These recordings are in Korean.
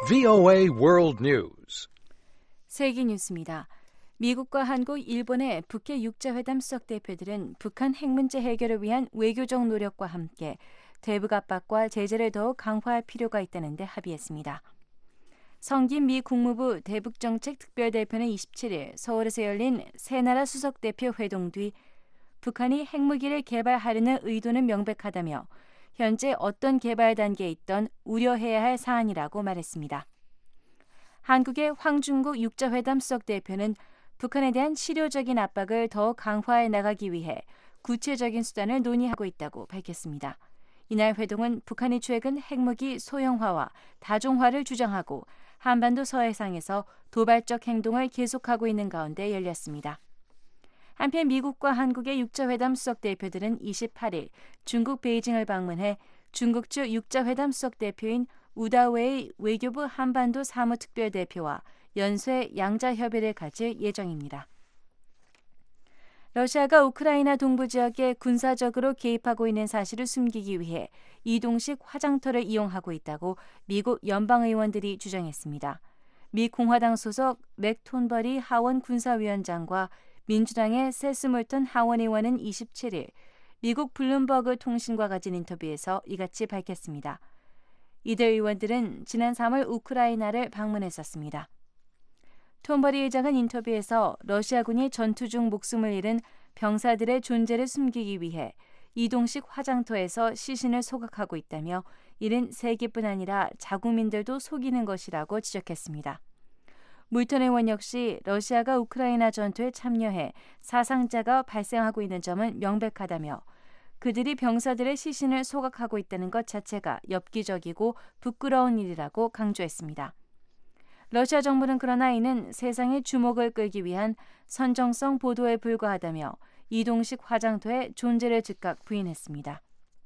VOA World News. 세계 뉴스입니다. 미국과 한국, 일본의 북해 육자회담 수석 대표들은 북한 핵 문제 해결을 위한 외교적 노력과 함께 대북 압박과 제재를 더욱 강화할 필요가 있다는 데 합의했습니다. 성김 미 국무부 대북정책 특별대표는 27일 서울에서 열린 세 나라 수석 대표 회동 뒤 북한이 핵무기를 개발하려는 의도는 명백하다며 현재 어떤 개발 단계에 있던 우려해야 할 사안이라고 말했습니다. 한국의 황중국 육자회담 수석 대표는 북한에 대한 실효적인 압박을 더 강화해 나가기 위해 구체적인 수단을 논의하고 있다고 밝혔습니다. 이날 회동은 북한이 최근 핵무기 소형화와 다종화를 주장하고 한반도 서해상에서 도발적 행동을 계속하고 있는 가운데 열렸습니다. 한편 미국과 한국의 육자회담 수석 대표들은 28일 중국 베이징을 방문해 중국 측 육자회담 수석 대표인 우다웨이 외교부 한반도 사무특별대표와 연쇄 양자 협의를 가질 예정입니다. 러시아가 우크라이나 동부 지역에 군사적으로 개입하고 있는 사실을 숨기기 위해 이동식 화장터를 이용하고 있다고 미국 연방의원들이 주장했습니다. 미 공화당 소속 맥 톤버리 하원 군사위원장과 민주당의 세스 몰턴 하원 의원은 27일 미국 블룸버그 통신과 가진 인터뷰에서 이같이 밝혔습니다. 이들 의원들은 지난 3월 우크라이나를 방문했었습니다. 톰버리 의장은 인터뷰에서 러시아군이 전투 중 목숨을 잃은 병사들의 존재를 숨기기 위해 이동식 화장터에서 시신을 소각하고 있다며 이는 세계뿐 아니라 자국민들도 속이는 것이라고 지적했습니다. 물턴 의원 역시 러시아가 우크라이나 전투에 참여해 사상자가 발생하고 있는 점은 명백하다며 그들이 병사들의 시신을 소각하고 있다는 것 자체가 엽기적이고 부끄러운 일이라고 강조했습니다. 러시아 정부는 그러나 이는 세상의 주목을 끌기 위한 선정성 보도에 불과하다며 이동식 화장터의 존재를 즉각 부인했습니다.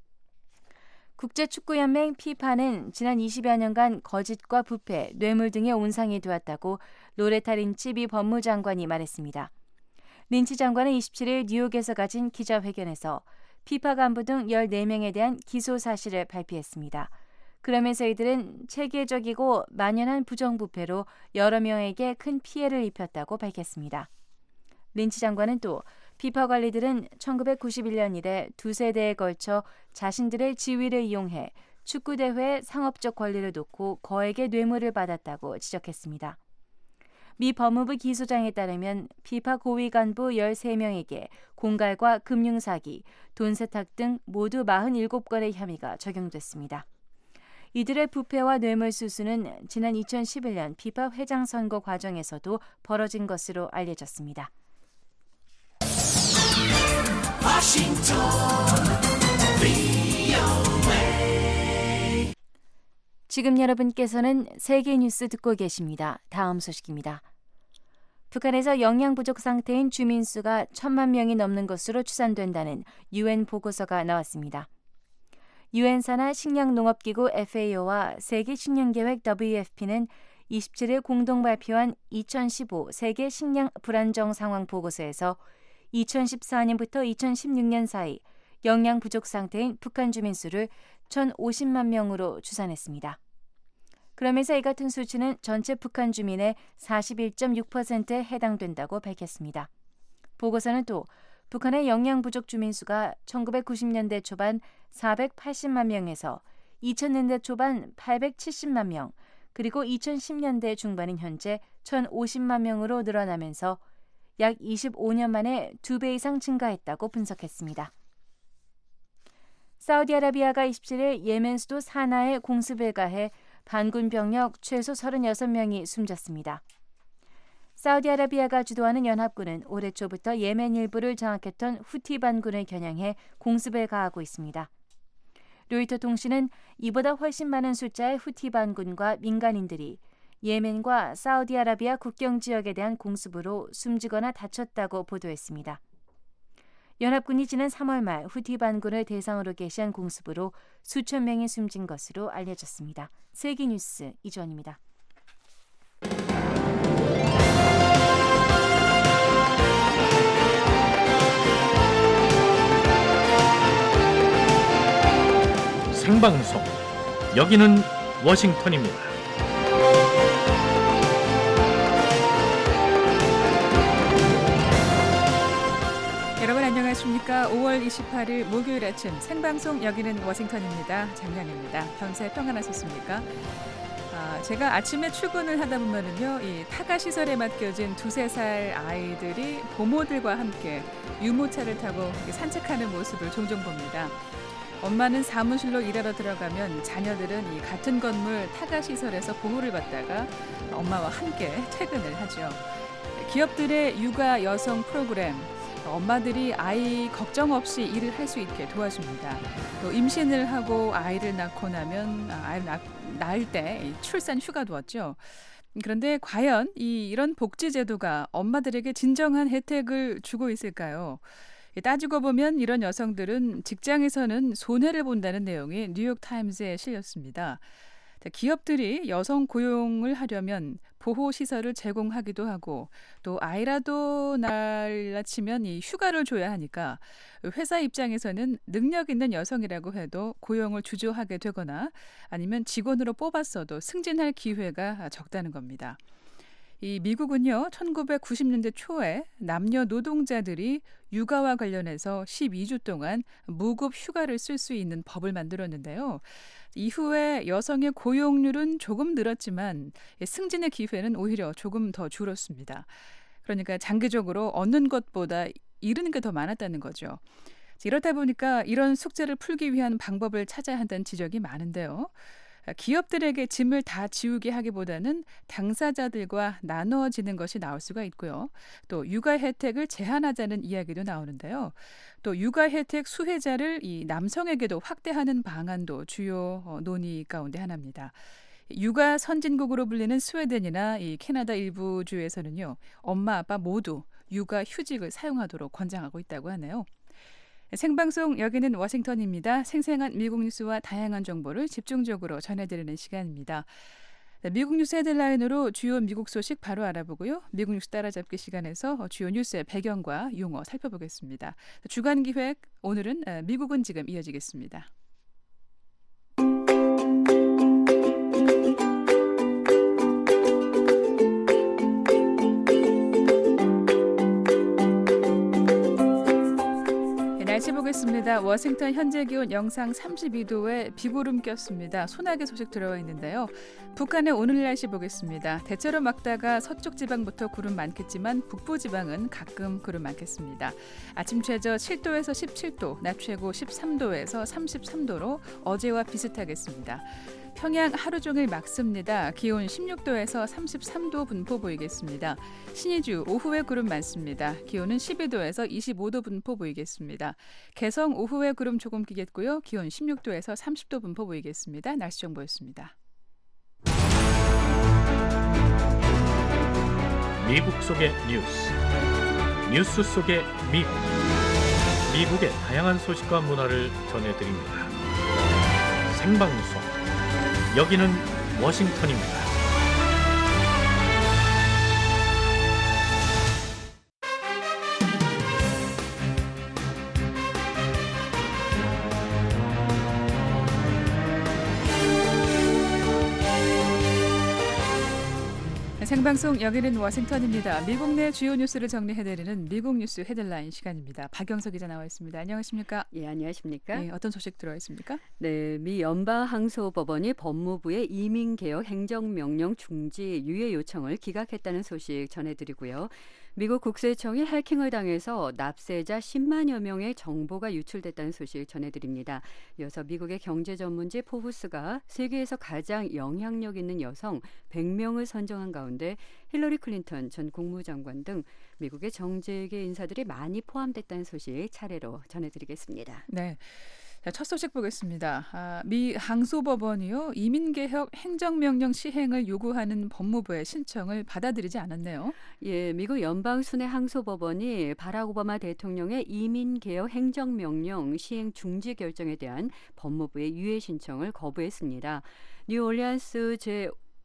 국제축구연맹 FIFA는 지난 20여 년간 거짓과 부패, 뇌물 등의 온상이 되었다고 로레타 린치 미 법무장관이 말했습니다. 린치 장관은 27일 뉴욕에서 가진 기자회견에서 FIFA 간부 등 14명에 대한 기소 사실을 발표했습니다. 그러면서 이들은 체계적이고 만연한 부정부패로 여러 명에게 큰 피해를 입혔다고 밝혔습니다. 린치 장관은 또 FIFA 관리들은 1991년 이래 두 세대에 걸쳐 자신들의 지위를 이용해 축구대회의 상업적 권리를 놓고 거액의 뇌물을 받았다고 지적했습니다. 미 법무부 기소장에 따르면 FIFA 고위 간부 13명에게 공갈과 금융사기, 돈세탁 등 모두 47건의 혐의가 적용됐습니다. 이들의 부패와 뇌물 수수는 지난 2011년 FIFA 회장 선거 과정에서도 벌어진 것으로 알려졌습니다. 지금 여러분께서는 세계 뉴스 듣고 계십니다. 다음 소식입니다. 북한에서 영양 부족 상태인 주민 수가 1,000만 명이 넘는 것으로 추산된다는 UN 보고서가 나왔습니다. 유엔사나 식량농업기구 FAO와 세계식량계획 WFP는 27일 공동 발표한 2015 세계 식량 불안정 상황 보고서에서 2014년부터 2016년 사이 영양 부족 상태인 북한 주민 수를 1,050만 명으로 추산했습니다. 그러면서 이 같은 수치는 전체 북한 주민의 41.6%에 해당된다고 밝혔습니다. 보고서는 또 북한의 영양 부족 주민 수가 1990년대 초반 480만 명에서 2000년대 초반 870만 명, 그리고 2010년대 중반인 현재 1,050만 명으로 늘어나면서 약 25년 만에 2배 이상 증가했다고 분석했습니다. 사우디아라비아가 27일 예멘 수도 사나에 공습을 가해 반군 병력 최소 36명이 숨졌습니다. 사우디아라비아가 주도하는 연합군은 올해 초부터 예멘 일부를 장악했던 후티 반군을 겨냥해 공습을 가하고 있습니다. 로이터 통신은 이보다 훨씬 많은 숫자의 후티 반군과 민간인들이 예멘과 사우디아라비아 국경 지역에 대한 공습으로 숨지거나 다쳤다고 보도했습니다. 연합군이 지난 3월 말 후티 반군을 대상으로 개시한 공습으로 수천 명이 숨진 것으로 알려졌습니다. 세계뉴스 이주원입니다. 생방송 여기는 워싱턴입니다. 안녕하십니까. 5월 28일 목요일 아침 생방송 여기는 워싱턴입니다. 장량입니다. 밤새 평안하셨습니까? 제가 아침에 출근을 하다 보면은요, 이 타가 시설에 맡겨진 2-3살 아이들이 부모들과 함께 유모차를 타고 산책하는 모습을 종종 봅니다. 엄마는 사무실로 일하러 들어가면 자녀들은 이 같은 건물 타가 시설에서 보호를 받다가 엄마와 함께 퇴근을 하죠. 기업들의 육아 여성 프로그램, 엄마들이 아이 걱정 없이 일을 할 수 있게 도와줍니다. 또 임신을 하고 아이를 낳고 나면 아이를 낳을 때 출산 휴가도 왔죠. 그런데 과연 이런 복지 제도가 엄마들에게 진정한 혜택을 주고 있을까요? 따지고 보면 이런 여성들은 직장에서는 손해를 본다는 내용이 뉴욕타임즈에 실렸습니다. 기업들이 여성 고용을 하려면 보호시설을 제공하기도 하고 또 아이라도 낳으려 치면 이 휴가를 줘야 하니까 회사 입장에서는 능력 있는 여성이라고 해도 고용을 주저하게 되거나 아니면 직원으로 뽑았어도 승진할 기회가 적다는 겁니다. 이 미국은요, 1990년대 초에 남녀 노동자들이 육아와 관련해서 12주 동안 무급 휴가를 쓸 수 있는 법을 만들었는데요. 이후에 여성의 고용률은 조금 늘었지만 승진의 기회는 오히려 조금 더 줄었습니다. 그러니까 장기적으로 얻는 것보다 잃는 게 더 많았다는 거죠. 이렇다 보니까 이런 숙제를 풀기 위한 방법을 찾아야 한다는 지적이 많은데요. 기업들에게 짐을 다 지우게 하기보다는 당사자들과 나누어지는 것이 나올 수가 있고요. 또 육아 혜택을 제한하자는 이야기도 나오는데요. 또 육아 혜택 수혜자를 이 남성에게도 확대하는 방안도 주요 논의 가운데 하나입니다. 육아 선진국으로 불리는 스웨덴이나 이 캐나다 일부 주에서는요, 엄마 아빠 모두 육아 휴직을 사용하도록 권장하고 있다고 하네요. 생방송 여기는 워싱턴입니다. 생생한 미국 뉴스와 다양한 정보를 집중적으로 전해드리는 시간입니다. 미국 뉴스 헤드라인으로 주요 미국 소식 바로 알아보고요. 미국 뉴스 따라잡기 시간에서 주요 뉴스의 배경과 용어 살펴보겠습니다. 주간 기획 오늘은 미국은 지금 이어지겠습니다. 날씨 보겠습니다. 워싱턴 현재 기온 영상 32도에 비구름 꼈습니다. 소나기 소식 들어와 있는데요. 북한의 오늘 날씨 보겠습니다. 대체로 맑다가 서쪽 지방부터 구름 많겠지만 북부 지방은 가끔 구름 많겠습니다. 아침 최저 7도에서 17도, 낮 최고 13도에서 33도로 어제와 비슷하겠습니다. 평양 하루 종일 맑습니다. 기온 16도에서 33도 분포 보이겠습니다. 신의주 오후에 구름 많습니다. 기온은 12도에서 25도 분포 보이겠습니다. 개성 오후에 구름 조금 끼겠고요. 기온 16도에서 30도 분포 보이겠습니다. 날씨 정보였습니다. 미국 속의 뉴스, 뉴스 속의 미국, 미국의 다양한 소식과 문화를 전해드립니다. 생방송 여기는 워싱턴입니다. 생방송 여기는 워싱턴입니다. 미국 내 주요 뉴스를 정리해드리는 미국 뉴스 헤드라인 시간입니다. 박영석 기자 나와 있습니다. 안녕하십니까? 예, 안녕하십니까? 예, 어떤 소식 들어와 있습니까? 네, 미 연방항소법원이 법무부의 이민개혁 행정명령 중지 유예 요청을 기각했다는 소식 전해드리고요. 미국 국세청이 해킹을 당해서 납세자 10만여 명의 정보가 유출됐다는 소식 전해드립니다. 이어서 미국의 경제 전문지 포브스가 세계에서 가장 영향력 있는 여성 100명을 선정한 가운데 힐러리 클린턴 전 국무장관 등 미국의 정재계 인사들이 많이 포함됐다는 소식 차례로 전해드리겠습니다. 네. 자, 첫 소식 보겠습니다. 미 항소법원이요, 이민개혁 행정명령 시행을 요구하는 법무부의 신청을 받아들이지 않았네요. 예, 미국 연방순회 항소법원이 바락 오바마 대통령의 이민개혁 행정명령 시행 중지 결정에 대한 법무부의 유예 신청을 거부했습니다. 뉴올리언스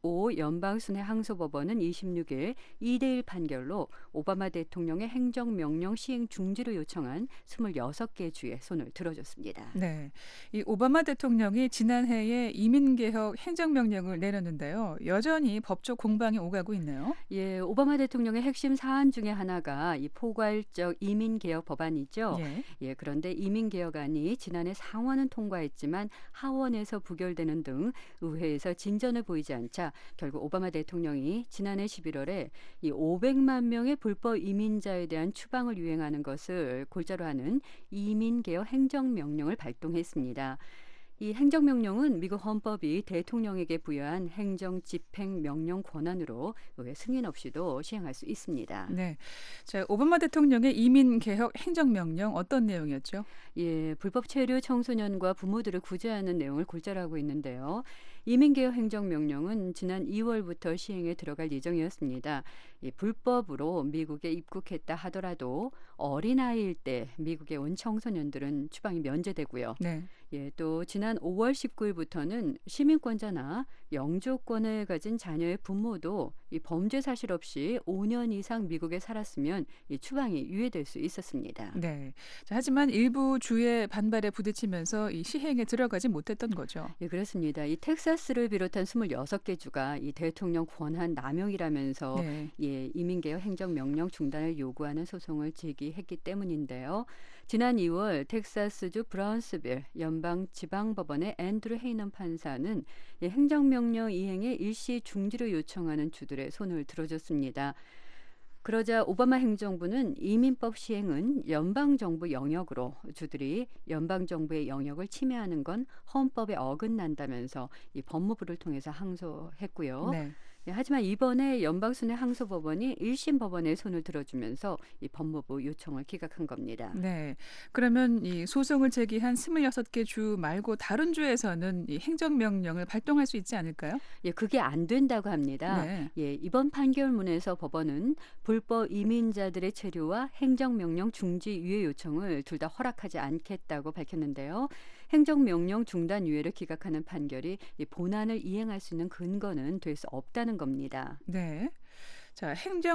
오 연방순회 항소법원은 26일 2대1 판결로 오바마 대통령의 행정명령 시행 중지를 요청한 26개 주의 손을 들어줬습니다. 네, 이 오바마 대통령이 지난해에 이민개혁 행정명령을 내렸는데요. 여전히 법적 공방이 오가고 있네요. 예, 오바마 대통령의 핵심 사안 중에 하나가 이 포괄적 이민개혁 법안이죠. 예, 그런데 이민개혁안이 지난해 상원은 통과했지만 하원에서 부결되는 등 의회에서 진전을 보이지 않자 결국 오바마 대통령이 지난해 11월에 이 500만 명의 불법 이민자에 대한 추방을 유행하는 것을 골자로 하는 이민개혁 행정명령을 발동했습니다. 이 행정명령은 미국 헌법이 대통령에게 부여한 행정 집행명령 권한으로 의회 승인 없이도 시행할 수 있습니다. 네, 자, 오바마 대통령의 이민개혁 행정명령 어떤 내용이었죠? 예, 불법 체류 청소년과 부모들을 구제하는 내용을 골자로 하고 있는데요. 이민개혁 행정명령은 지난 2월부터 시행에 들어갈 예정이었습니다. 이 불법으로 미국에 입국했다 하더라도 어린아이일 때 미국에 온 청소년들은 추방이 면제되고요. 네. 예, 또 지난 5월 19일부터는 시민권자나 영주권을 가진 자녀의 부모도 이 범죄 사실 없이 5년 이상 미국에 살았으면 이 추방이 유예될 수 있었습니다. 네. 자, 하지만 일부 주의 반발에 부딪히면서 이 시행에 들어가지 못했던 거죠. 예, 그렇습니다. 이 텍사스를 비롯한 26개 주가 이 대통령 권한 남용이라면서 네. 예, 이민개혁 행정명령 중단을 요구하는 소송을 제기했기 때문인데요. 지난 2월 텍사스주 브라운스빌 연방지방법원의 앤드루 헤이넌 판사는 이 행정명령 이행의 일시 중지를 요청하는 주들의 손을 들어줬습니다. 그러자 오바마 행정부는 이민법 시행은 연방정부 영역으로 주들이 연방정부의 영역을 침해하는 건 헌법에 어긋난다면서 이 법무부를 통해서 항소했고요. 네. 예, 하지만 이번에 연방순회 항소법원이 1심 법원의 손을 들어주면서 이 법무부 요청을 기각한 겁니다. 네. 그러면 이 소송을 제기한 26개 주 말고 다른 주에서는 이 행정명령을 발동할 수 있지 않을까요? 예, 그게 안 된다고 합니다. 네. 예, 이번 판결문에서 법원은 불법 이민자들의 체류와 행정명령 중지 유예 요청을 둘 다 허락하지 않겠다고 밝혔는데요. 행정명령 중단 유예를 기각하는 판결이 이 본안을 이행할 수 있는 근거는 될 수 없다는 겁니다. 네. 자,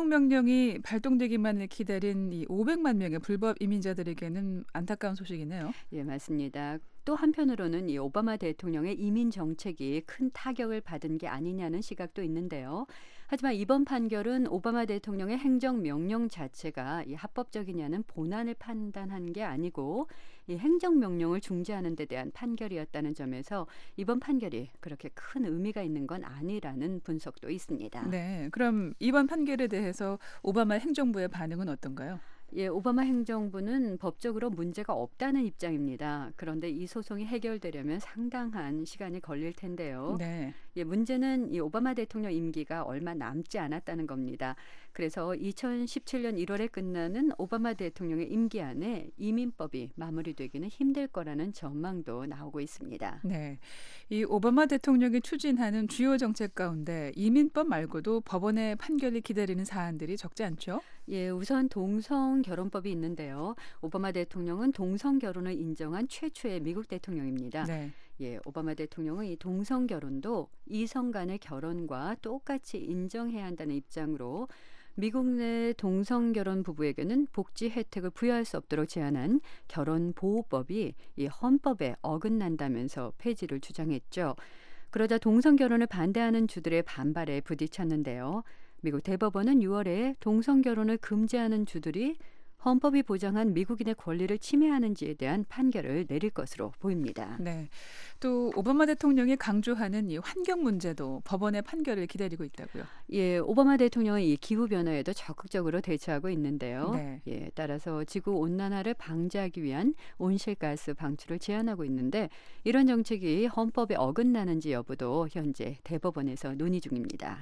행정명령이 발동되기만을 기다린 이 500만 명의 불법 이민자들에게는 안타까운 소식이네요. 예, 맞습니다. 또 한편으로는 이 오바마 대통령의 이민 정책이 큰 타격을 받은 게 아니냐는 시각도 있는데요. 하지만 이번 판결은 오바마 대통령의 행정명령 자체가 이 합법적이냐는 본안을 판단한 게 아니고 이 행정명령을 중지하는 데 대한 판결이었다는 점에서 이번 판결이 그렇게 큰 의미가 있는 건 아니라는 분석도 있습니다. 네. 그럼 이번 판결에 대해서 오바마 행정부의 반응은 어떤가요? 예, 오바마 행정부는 법적으로 문제가 없다는 입장입니다. 그런데 이 소송이 해결되려면 상당한 시간이 걸릴 텐데요. 네. 예, 문제는 이 오바마 대통령 임기가 얼마 남지 않았다는 겁니다. 그래서 2017년 1월에 끝나는 오바마 대통령의 임기 안에 이민법이 마무리되기는 힘들 거라는 전망도 나오고 있습니다. 네. 이 오바마 대통령이 추진하는 주요 정책 가운데 이민법 말고도 법원의 판결을 기다리는 사안들이 적지 않죠? 예, 우선 동성 결혼법이 있는데요. 오바마 대통령은 동성 결혼을 인정한 최초의 미국 대통령입니다. 네. 예, 오바마 대통령은 이 동성 결혼도 이성 간의 결혼과 똑같이 인정해야 한다는 입장으로 미국 내 동성 결혼 부부에게는 복지 혜택을 부여할 수 없도록 제한한 결혼보호법이 이 헌법에 어긋난다면서 폐지를 주장했죠. 그러자 동성 결혼을 반대하는 주들의 반발에 부딪혔는데요. 미국 대법원은 6월에 동성 결혼을 금지하는 주들이 헌법이 보장한 미국인의 권리를 침해하는지에 대한 판결을 내릴 것으로 보입니다. 네. 또 오바마 대통령이 강조하는 이 환경 문제도 법원의 판결을 기다리고 있다고요. 예, 오바마 대통령은 이 기후 변화에도 적극적으로 대처하고 있는데요. 네. 예, 따라서 지구 온난화를 방지하기 위한 온실가스 방출을 제한하고 있는데 이런 정책이 헌법에 어긋나는지 여부도 현재 대법원에서 논의 중입니다.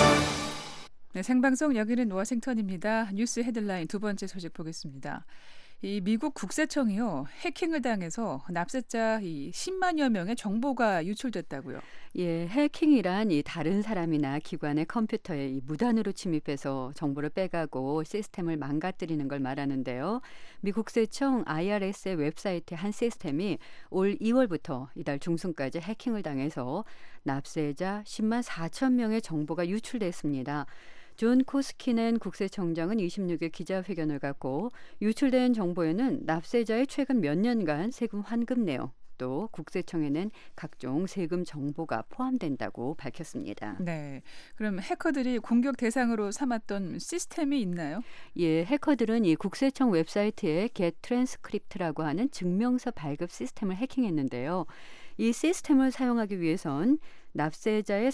네, 생방송 여기는 워싱턴입니다. 뉴스 헤드라인 두 번째 소식 보겠습니다. 이 미국 국세청이요. 해킹을 당해서 납세자 10만여 명의 정보가 유출됐다고요. 예, 해킹이란 이 다른 사람이나 기관의 컴퓨터에 이 무단으로 침입해서 정보를 빼가고 시스템을 망가뜨리는 걸 말하는데요. 미국 세청 IRS의 웹사이트의 한 시스템이 올 2월부터 이달 중순까지 해킹을 당해서 납세자 10만 4천 명의 정보가 유출됐습니다. 존 코스키넨 국세청장은 26일 기자회견을 갖고 유출된 정보에는 납세자의 최근 몇 년간 세금 환급 내용, 또 국세청에는 각종 세금 정보가 포함된다고 밝혔습니다. 네, 그럼 해커들이 공격 대상으로 삼았던 시스템이 있나요? 예, 해커들은 이 국세청 웹사이트에 Get Transcript라고 하는 증명서 발급 시스템을 해킹했는데요. 이 시스템을 사용하기 위해선 납세자의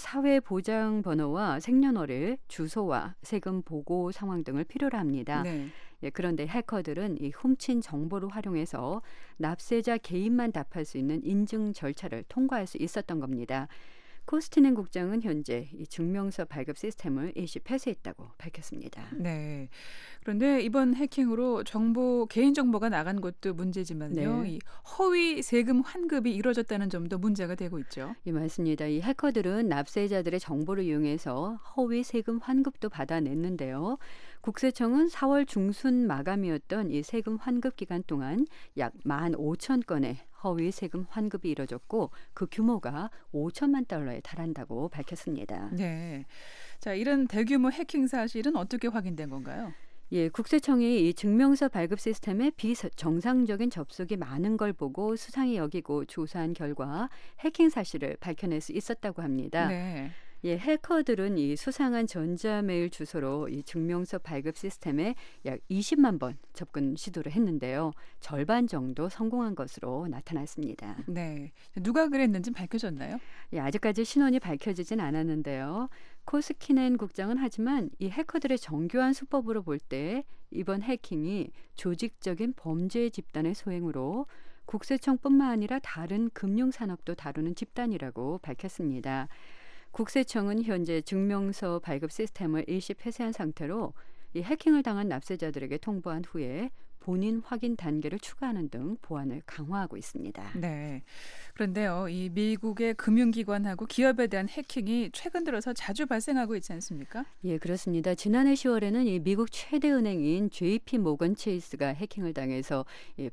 사회보장번호와 생년월일, 주소와 세금 보고 상황 등을 필요로 합니다. 네. 예, 그런데 해커들은 이 훔친 정보를 활용해서 납세자 개인만 답할 수 있는 인증 절차를 통과할 수 있었던 겁니다. 코스티넨 국장은 현재 이 증명서 발급 시스템을 일시 폐쇄했다고 밝혔습니다. 네. 그런데 이번 해킹으로 개인정보가 나간 것도 문제지만요. 네. 이 허위 세금 환급이 이루어졌다는 점도 문제가 되고 있죠. 예, 맞습니다. 이 해커들은 납세자들의 정보를 이용해서 허위 세금 환급도 받아냈는데요. 국세청은 4월 중순 마감이었던 이 세금 환급 기간 동안 약 15,000건의 허위 세금 환급이 이뤄졌고 그 규모가 5천만 달러에 달한다고 밝혔습니다. 네. 자, 이런 대규모 해킹 사실은 어떻게 확인된 건가요? 예, 국세청이 이 증명서 발급 시스템에 비정상적인 접속이 많은 걸 보고 수상히 여기고 조사한 결과 해킹 사실을 밝혀낼 수 있었다고 합니다. 네. 예, 해커들은 이 수상한 전자메일 주소로 이 증명서 발급 시스템에 약 20만 번 접근 시도를 했는데요. 절반 정도 성공한 것으로 나타났습니다. 네. 누가 그랬는지 밝혀졌나요? 예, 아직까지 신원이 밝혀지진 않았는데요. 코스키넨 국장은 하지만 이 해커들의 정교한 수법으로 볼 때 이번 해킹이 조직적인 범죄 집단의 소행으로 국세청뿐만 아니라 다른 금융산업도 다루는 집단이라고 밝혔습니다. 국세청은 현재 증명서 발급 시스템을 일시 폐쇄한 상태로 이 해킹을 당한 납세자들에게 통보한 후에 본인 확인 단계를 추가하는 등 보안을 강화하고 있습니다. 네. 그런데요, 이 미국의 금융기관하고 기업에 대한 해킹이 최근 들어서 자주 발생하고 있지 않습니까? 예, 그렇습니다. 지난해 10월에는 이 미국 최대 은행인 JP 모건 체이스가 해킹을 당해서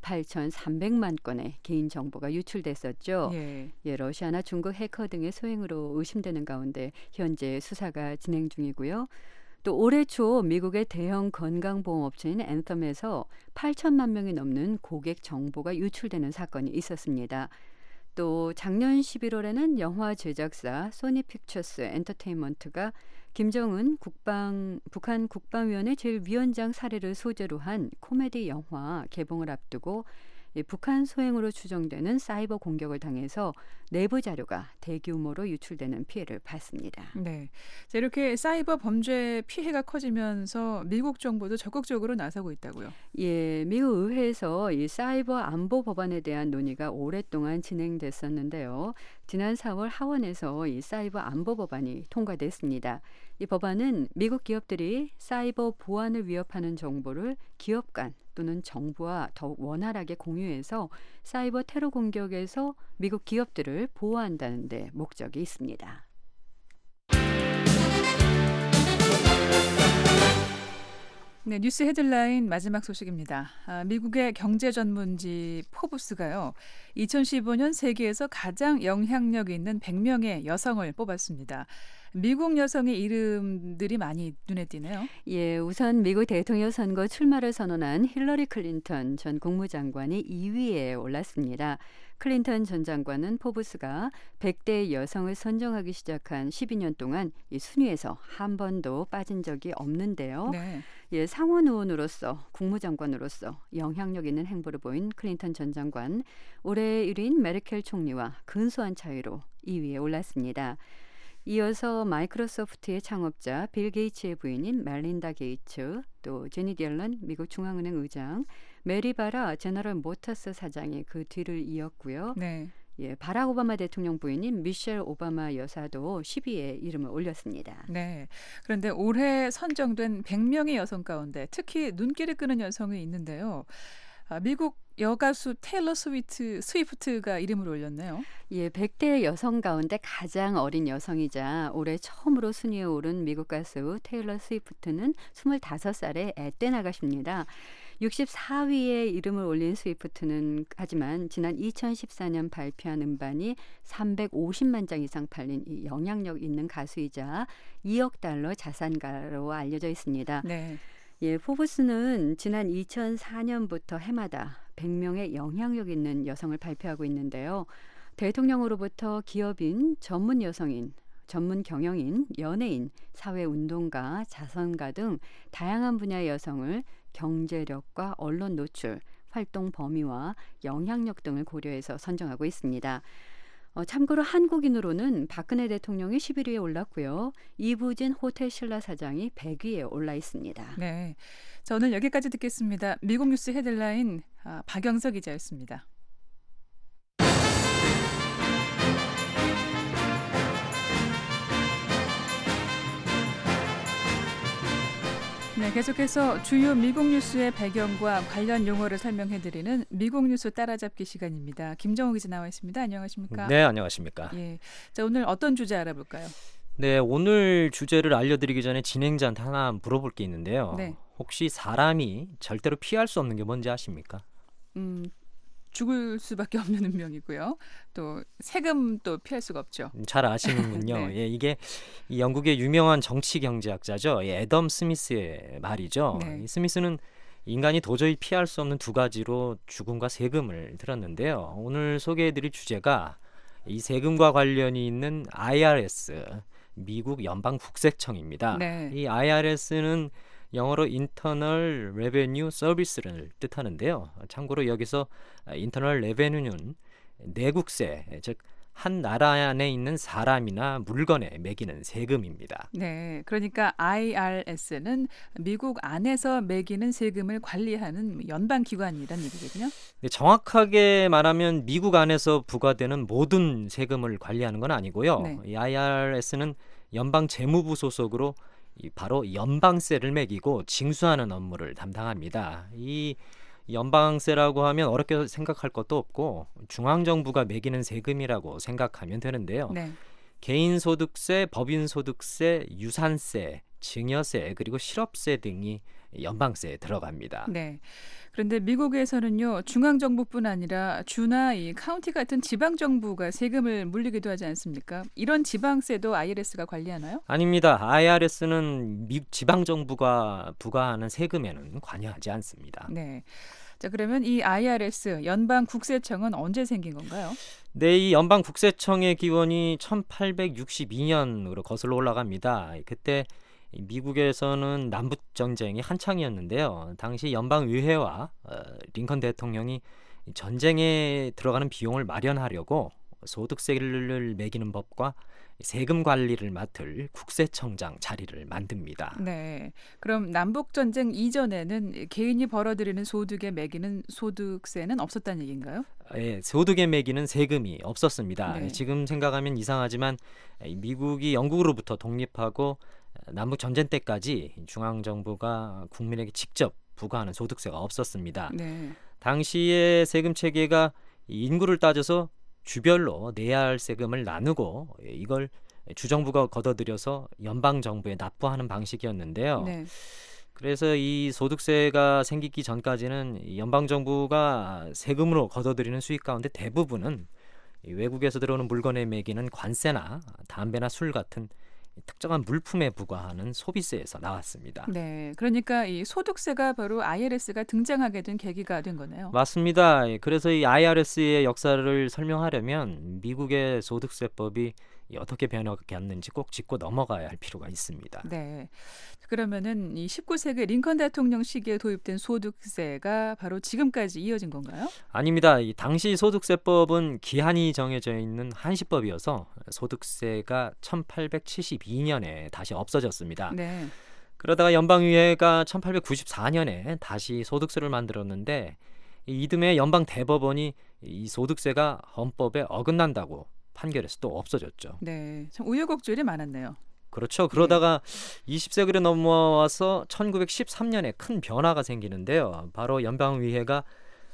8,300만 건의 개인 정보가 유출됐었죠. 예. 예, 러시아나 중국 해커 등의 소행으로 의심되는 가운데 현재 수사가 진행 중이고요. 또 올해 초 미국의 대형 건강보험업체인 앤텀에서 8천만 명이 넘는 고객 정보가 유출되는 사건이 있었습니다. 또 작년 11월에는 영화 제작사 소니픽처스 엔터테인먼트가 김정은 북한 국방위원회 제1위원장 사례를 소재로 한 코미디 영화 개봉을 앞두고 북한 소행으로 추정되는 사이버 공격을 당해서 내부 자료가 대규모로 유출되는 피해를 봤습니다. 네. 자, 이렇게 사이버 범죄 피해가 커지면서 미국 정부도 적극적으로 나서고 있다고요. 예, 미국 의회에서 이 사이버 안보 법안에 대한 논의가 오랫동안 진행됐었는데요. 지난 4월 하원에서 이 사이버 안보 법안이 통과됐습니다. 이 법안은 미국 기업들이 사이버 보안을 위협하는 정보를 기업 간 또는 정부와 더욱 원활하게 공유해서 사이버 테러 공격에서 미국 기업들을 보호한다는 데 목적이 있습니다. 네, 뉴스 헤드라인 마지막 소식입니다. 미국의 경제 전문지 포브스가요, 2015년 세계에서 가장 영향력 있는 100명의 여성을 뽑았습니다. 미국 여성의 이름들이 많이 눈에 띄네요. 예, 우선 미국 대통령 선거 출마를 선언한 힐러리 클린턴 전 국무장관이 2위에 올랐습니다. 클린턴 전 장관은 포브스가 100대 여성을 선정하기 시작한 12년 동안 이 순위에서 한 번도 빠진 적이 없는데요. 네. 예, 상원 의원으로서 국무장관으로서 영향력 있는 행보를 보인 클린턴 전 장관, 올해 1위인 메르켈 총리와 근소한 차이로 2위에 올랐습니다. 이어서 마이크로소프트의 창업자 빌 게이츠의 부인인 멜린다 게이츠, 또 제니 옐런 미국 중앙은행 의장, 메리 바라 제너럴 모터스 사장이 그 뒤를 이었고요. 네. 예, 바락 오바마 대통령 부인인 미셸 오바마 여사도 10위에 이름을 올렸습니다. 네. 그런데 올해 선정된 100명의 여성 가운데 특히 눈길을 끄는 여성이 있는데요. 미국 여가수 테일러 스위프트가 이름을 올렸네요. 예, 100대 여성 가운데 가장 어린 여성이자 올해 처음으로 순위에 오른 미국 가수 테일러 스위프트는 25살에 앳돼 나가십니다. 64위에 이름을 올린 스위프트는 하지만 지난 2014년 발표한 음반이 350만 장 이상 팔린 이 영향력 있는 가수이자 2억 달러 자산가로 알려져 있습니다. 네. 예, 포브스는 지난 2004년부터 해마다 100명의 영향력 있는 여성을 발표하고 있는데요. 대통령으로부터 기업인, 전문 여성인, 전문 경영인, 연예인, 사회운동가, 자선가 등 다양한 분야의 여성을 경제력과 언론 노출, 활동 범위와 영향력 등을 고려해서 선정하고 있습니다. 참고로 한국인으로는 박근혜 대통령이 11위에 올랐고요. 이부진 호텔 신라 사장이 100위에 올라 있습니다. 네, 자, 오늘 여기까지 듣겠습니다. 미국 뉴스 헤드라인 박영석 기자였습니다. 네, 계속해서 주요 미국 뉴스의 배경과 관련 용어를 설명해드리는 미국 뉴스 따라잡기 시간입니다. 김정우 기자 나와 있습니다. 안녕하십니까? 네, 안녕하십니까? 예, 자, 오늘 어떤 주제 알아볼까요? 네, 오늘 주제를 알려드리기 전에 진행자한테 하나 물어볼 게 있는데요. 네. 혹시 사람이 절대로 피할 수 없는 게 뭔지 아십니까? 죽을 수밖에 없는 운명이고요. 또 세금도 피할 수가 없죠. 잘 아시는군요. 네. 예, 이게 이 영국의 유명한 정치 경제학자죠. 애덤 스미스의 말이죠. 네. 이 스미스는 인간이 도저히 피할 수 없는 두 가지로 죽음과 세금을 들었는데요. 오늘 소개해드릴 주제가 이 세금과 관련이 있는 IRS, 미국 연방국세청입니다. 네. 이 IRS는 영어로 Internal Revenue Service를 뜻하는데요. 참고로 여기서 Internal Revenue는 내국세, 즉 한 나라 안에 있는 사람이나 물건에 매기는 세금입니다. 네, 그러니까 IRS는 미국 안에서 매기는 세금을 관리하는 연방기관이라는 얘기거든요. 네, 정확하게 말하면 미국 안에서 부과되는 모든 세금을 관리하는 건 아니고요. 네. 이 IRS는 연방 재무부 소속으로 바로 연방세를 매기고 징수하는 업무를 담당합니다. 이 연방세라고 하면 어렵게 생각할 것도 없고 중앙정부가 매기는 세금이라고 생각하면 되는데요. 네. 개인소득세, 법인소득세, 유산세, 증여세 그리고 실업세 등이 연방세에 들어갑니다. 네. 그런데 미국에서는요, 중앙정부뿐 아니라 주나 이 카운티 같은 지방정부가 세금을 물리기도 하지 않습니까? 이런 지방세도 IRS가 관리하나요? 아닙니다. IRS는 지방정부가 부과하는 세금에는 관여하지 않습니다. 네. 자, 그러면 이 IRS 연방국세청은 언제 생긴 건가요? 네, 이 연방국세청의 기원이 1862년으로 거슬러 올라갑니다. 그때 미국에서는 남북전쟁이 한창이었는데요. 당시 연방의회와 링컨 대통령이 전쟁에 들어가는 비용을 마련하려고 소득세를 매기는 법과 세금 관리를 맡을 국세청장 자리를 만듭니다. 네. 그럼 남북전쟁 이전에는 개인이 벌어들이는 소득에 매기는 소득세는 없었다는 얘기인가요? 예, 소득에 매기는 세금이 없었습니다. 네. 지금 생각하면 이상하지만 미국이 영국으로부터 독립하고 남북 전쟁 때까지 중앙정부가 국민에게 직접 부과하는 소득세가 없었습니다. 네. 당시의 세금 체계가 인구를 따져서 주별로 내야 할 세금을 나누고 이걸 주정부가 걷어들여서 연방정부에 납부하는 방식이었는데요. 네. 그래서 이 소득세가 생기기 전까지는 연방정부가 세금으로 걷어들이는 수익 가운데 대부분은 외국에서 들어오는 물건에 매기는 관세나 담배나 술 같은 특정한 물품에 부과하는 소비세에서 나왔습니다. 네. 그러니까 이 소득세가 바로 IRS가 등장하게 된 계기가 된 거네요. 맞습니다. 그래서 이 IRS의 역사를 설명하려면 미국의 소득세법이 어떻게 변화했는지 꼭 짚고 넘어가야 할 필요가 있습니다. 네. 그러면은 이 19세기 링컨 대통령 시기에 도입된 소득세가 바로 지금까지 이어진 건가요? 아닙니다. 이 당시 소득세법은 기한이 정해져 있는 한시법이어서 소득세가 1872년에 다시 없어졌습니다. 네. 그러다가 연방의회가 1894년에 다시 소득세를 만들었는데 이듬해 연방 대법원이 이 소득세가 헌법에 어긋난다고 판결해서 또 없어졌죠. 네. 참 우여곡절이 많았네요. 그렇죠. 그러다가 20세기로 넘어와서 1913년에 큰 변화가 생기는데요. 바로 연방의회가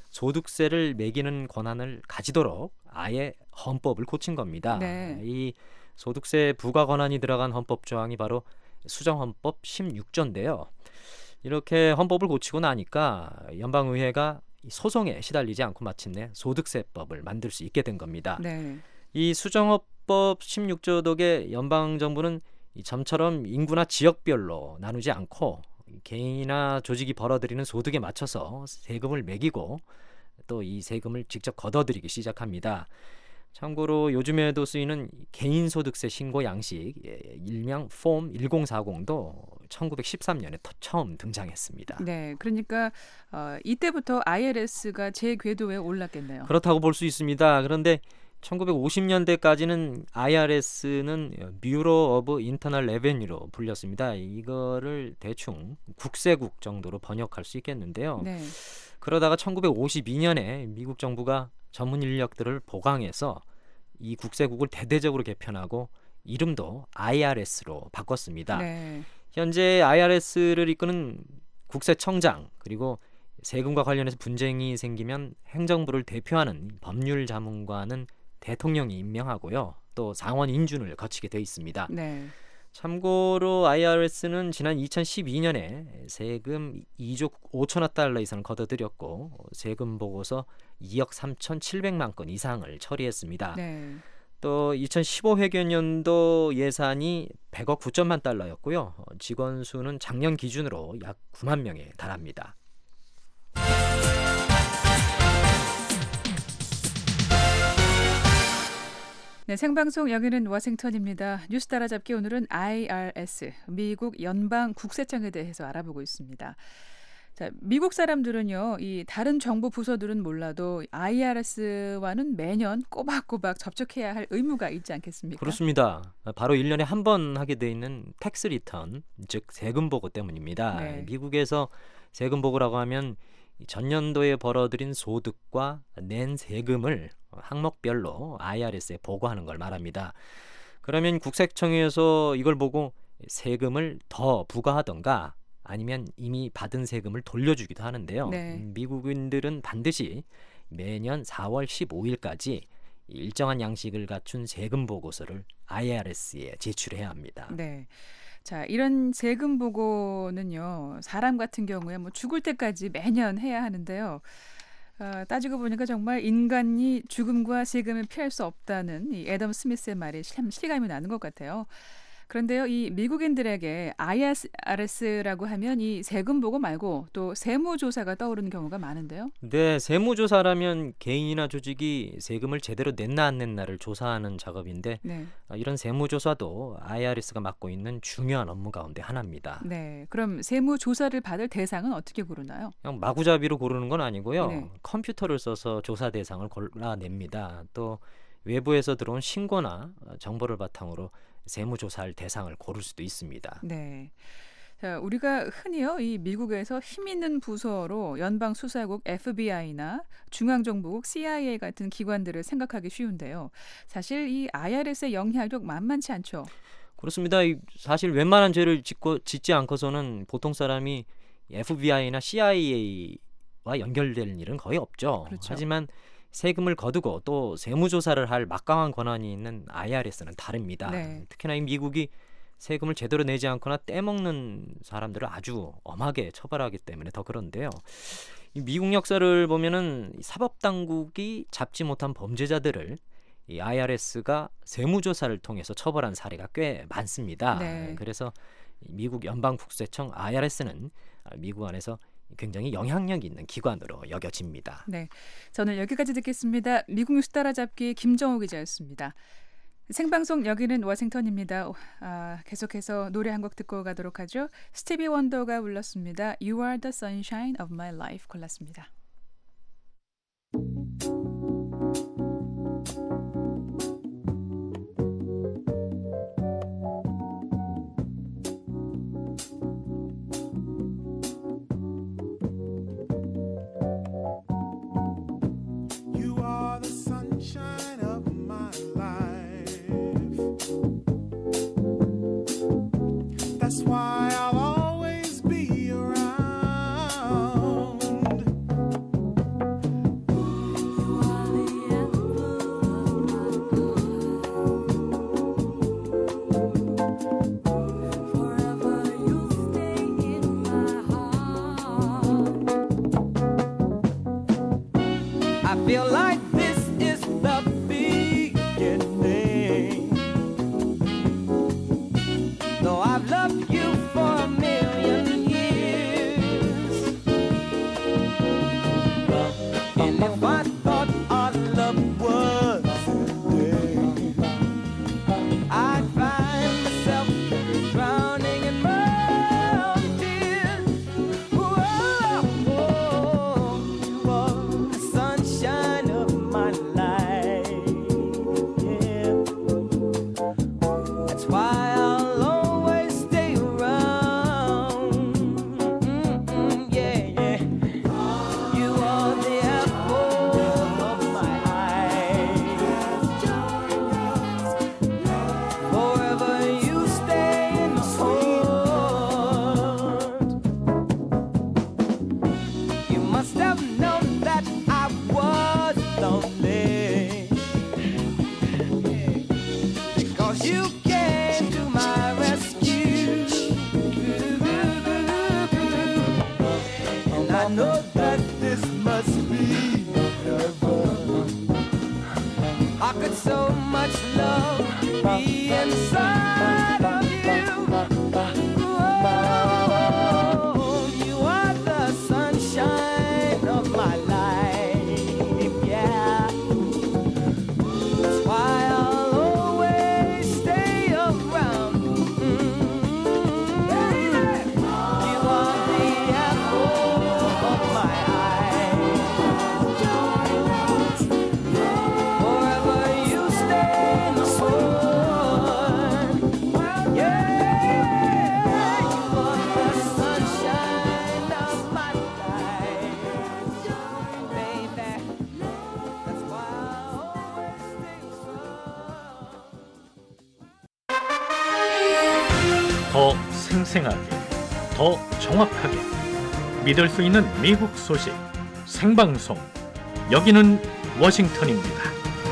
소득세를 매기는 권한을 가지도록 아예 헌법을 고친 겁니다. 네. 이 소득세 부과 권한이 들어간 헌법 조항이 바로 수정헌법 16조인데요. 이렇게 헌법을 고치고 나니까 연방의회가 소송에 시달리지 않고 마침내 소득세법을 만들 수 있게 된 겁니다. 네. 이 수정헌법 16조 덕에 연방정부는 점처럼 인구나 지역별로 나누지 않고 개인이나 조직이 벌어들이는 소득에 맞춰서 세금을 매기고 또 이 세금을 직접 걷어들이기 시작합니다. 참고로 요즘에도 쓰이는 개인소득세 신고 양식, 일명 폼 1040도 1913년에 처음 등장했습니다. 네. 그러니까 이때부터 IRS가 제 궤도에 올랐겠네요. 그렇다고 볼 수 있습니다. 그런데 1950년대까지는 IRS는 Bureau of Internal Revenue로 불렸습니다. 이거를 대충 국세국 정도로 번역할 수 있겠는데요. 네. 그러다가 1952년에 미국 정부가 전문 인력들을 보강해서 이 국세국을 대대적으로 개편하고 이름도 IRS로 바꿨습니다. 네. 현재 IRS를 이끄는 국세청장 그리고 세금과 관련해서 분쟁이 생기면 행정부를 대표하는 법률 자문관은 대통령이 임명하고요. 또 상원 인준을 거치게 돼 있습니다. 네. 참고로 IRS는 지난 2012년에 세금 2조 5천억 달러 이상을 걷어들였고 세금 보고서 2억 3,700만 건 이상을 처리했습니다. 네. 또 2015 회계연도 예산이 100억 9천만 달러였고요. 직원 수는 작년 기준으로 약 9만 명에 달합니다. 네, 생방송 여기는 워싱턴입니다. 뉴스 따라잡기 오늘은 IRS, 미국 연방 국세청에 대해서 알아보고 있습니다. 자, 미국 사람들은요, 이 다른 정부 부서들은 몰라도 IRS와는 매년 꼬박꼬박 접촉해야 할 의무가 있지 않겠습니까? 그렇습니다. 바로 1년에 한 번 하게 돼 있는 텍스 리턴, 즉 세금 보고 때문입니다. 네. 미국에서 세금 보고라고 하면 전년도에 벌어들인 소득과 낸 세금을 항목별로 IRS에 보고하는 걸 말합니다. 그러면 국세청에서 이걸 보고 세금을 더 부과하던가 아니면 이미 받은 세금을 돌려주기도 하는데요. 네. 미국인들은 반드시 매년 4월 15일까지 일정한 양식을 갖춘 세금 보고서를 IRS에 제출해야 합니다. 네. 자, 이런 세금 보고는요, 사람 같은 경우에 뭐 죽을 때까지 매년 해야 하는데요. 따지고 보니까 정말 인간이 죽음과 세금을 피할 수 없다는 이 애덤 스미스의 말이 참 실감이 나는 것 같아요. 그런데요, 이 미국인들에게 IRS라고 하면 이 세금 보고 말고 또 세무조사가 떠오르는 경우가 많은데요. 네, 세무조사라면 개인이나 조직이 세금을 제대로 냈나 안 냈나를 조사하는 작업인데 네. 이런 세무조사도 IRS가 맡고 있는 중요한 업무 가운데 하나입니다. 네. 그럼 세무조사를 받을 대상은 어떻게 고르나요? 그냥 마구잡이로 고르는 건 아니고요. 네. 컴퓨터를 써서 조사 대상을 골라냅니다. 또 외부에서 들어온 신고나 정보를 바탕으로 세무조사할 대상을 고를 수도 있습니다. 네. 자, 우리가 흔히요, 이 미국에서 힘 있는 부서로 연방수사국 FBI나 중앙정보국 CIA 같은 기관들을 생각하기 쉬운데요. 사실 이 IRS의 영향력 만만치 않죠. 그렇습니다. 사실 웬만한 죄를 짓지 않고서는 보통 사람이 FBI나 CIA와 연결될 일은 거의 없죠. 그렇죠. 하지만 세금을 거두고 또 세무조사를 할 막강한 권한이 있는 IRS는 다릅니다. 네. 특히나 이 미국이 세금을 제대로 내지 않거나 떼먹는 사람들을 아주 엄하게 처벌하기 때문에 더 그런데요. 이 미국 역사를 보면은 사법당국이 잡지 못한 범죄자들을 이 IRS가 세무조사를 통해서 처벌한 사례가 꽤 많습니다. 네. 그래서 미국 연방국세청 IRS는 미국 안에서 굉장히 영향력 있는 기관으로 여겨집니다. 네, 저는 여기까지 듣겠습니다. 미국 뉴스 따라잡기 김정호 기자였습니다. 생방송 여기는 워싱턴입니다. 계속해서 노래 한 곡 듣고 가도록 하죠. 스티비 원더가 불렀습니다. You are the sunshine of my life 골랐습니다. That's why I'll always be around. is the beginning. Though I've loved you for a million years, and if I thought our love was ending, I'd find myself drowning in my own tears. Whoa, you are the sunshine of my life. Yeah, that's why I'll always stay around. Yeah, yeah. You are the apple of my eye. Forever you stay in my heart. You must have known that I was lonely, because you came to my rescue. And I know that this must be heaven. How could so much love be inside of you? Oh, you are the sunshine of my life, yeah. That's why I'll always stay around. You are the apple of my eye. Forever you stay in my heart. Yeah, you are the sunshine of my life, baby. That's why I'll always stay strong. 더 생생하게, 더 정확하게 믿을 수 있는 미국 소식 생방송. 여기는 워싱턴입니다.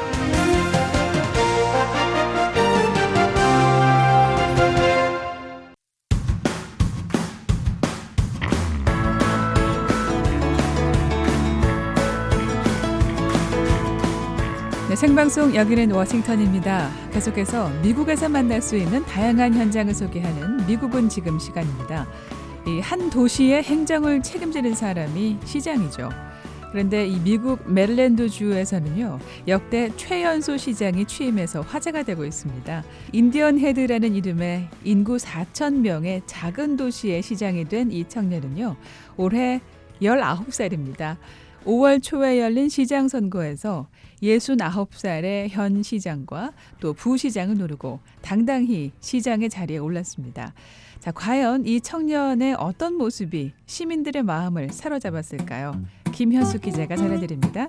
네, 생방송 여기는 워싱턴입니다. 계속해서 미국에서 만날 수 있는 다양한 현장을 소개하는 미국은 지금 시간입니다. 이 한 도시의 행정을 책임지는 사람이 시장이죠. 그런데 이 미국 메릴랜드 주에서는요, 역대 최연소 시장이 취임해서 화제가 되고 있습니다. 인디언 헤드라는 이름의 인구 4,000명의 작은 도시의 시장이 된 이 청년은요, 올해 19살입니다. 5월 초에 열린 시장 선거에서 69살의 현 시장과 또 부시장을 노리고 당당히 시장의 자리에 올랐습니다. 자, 과연 이 청년의 어떤 모습이 시민들의 마음을 사로잡았을까요? 김현숙 기자가 전해드립니다.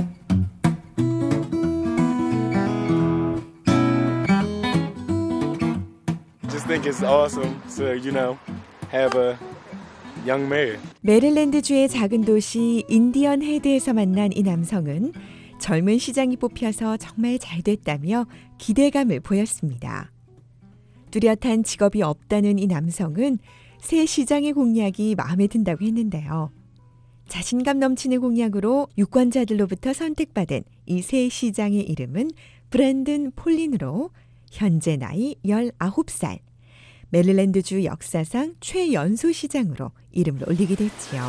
Just think it's awesome to, have a young mayor. 메릴랜드주의 작은 도시 인디언 헤드에서 만난 이 남성은 젊은 시장이 뽑혀서 정말 잘 됐다며 기대감을 보였습니다. 뚜렷한 직업이 없다는 이 남성은 새 시장의 공약이 마음에 든다고 했는데요. 자신감 넘치는 공약으로 유권자들로부터 선택받은 이 새 시장의 이름은 브랜든 폴린으로 현재 나이 19살, 메릴랜드주 역사상 최연소 시장으로 이름을 올리게 됐지요.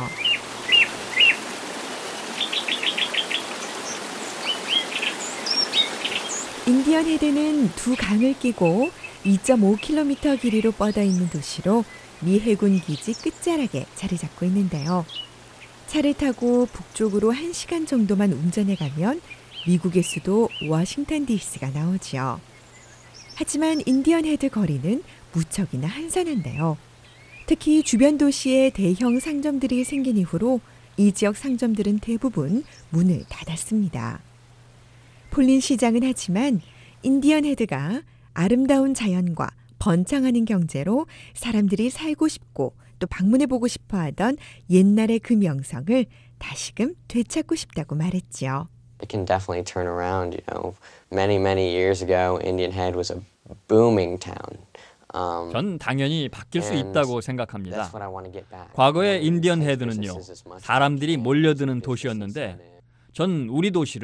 인디언 헤드는 두 강을 끼고 2.5km 길이로 뻗어있는 도시로 미 해군 기지 끝자락에 자리 잡고 있는데요. 차를 타고 북쪽으로 1시간 정도만 운전해 가면 미국의 수도 워싱턴 DC가 나오지요. 하지만 인디언 헤드 거리는 무척이나 한산한데요. 특히 주변 도시에 대형 상점들이 생긴 이후로 이 지역 상점들은 대부분 문을 닫았습니다. 폴린 시장은 하지만 인디언 헤드가 아름다운 자연과 번창하는 경제로 사람들이 살고 싶고 또 방문해보고 싶어하던 옛날의 그 명성을 다시금 되찾고 싶다고 말했지요. It can definitely turn around. Many years ago, Indian Head was a booming town. 전 당연히 바뀔 수 있다고 생각합니다. 과거의 인디언 헤드는요, 사람들이 몰려드는 도시였는데 전 우리 도시를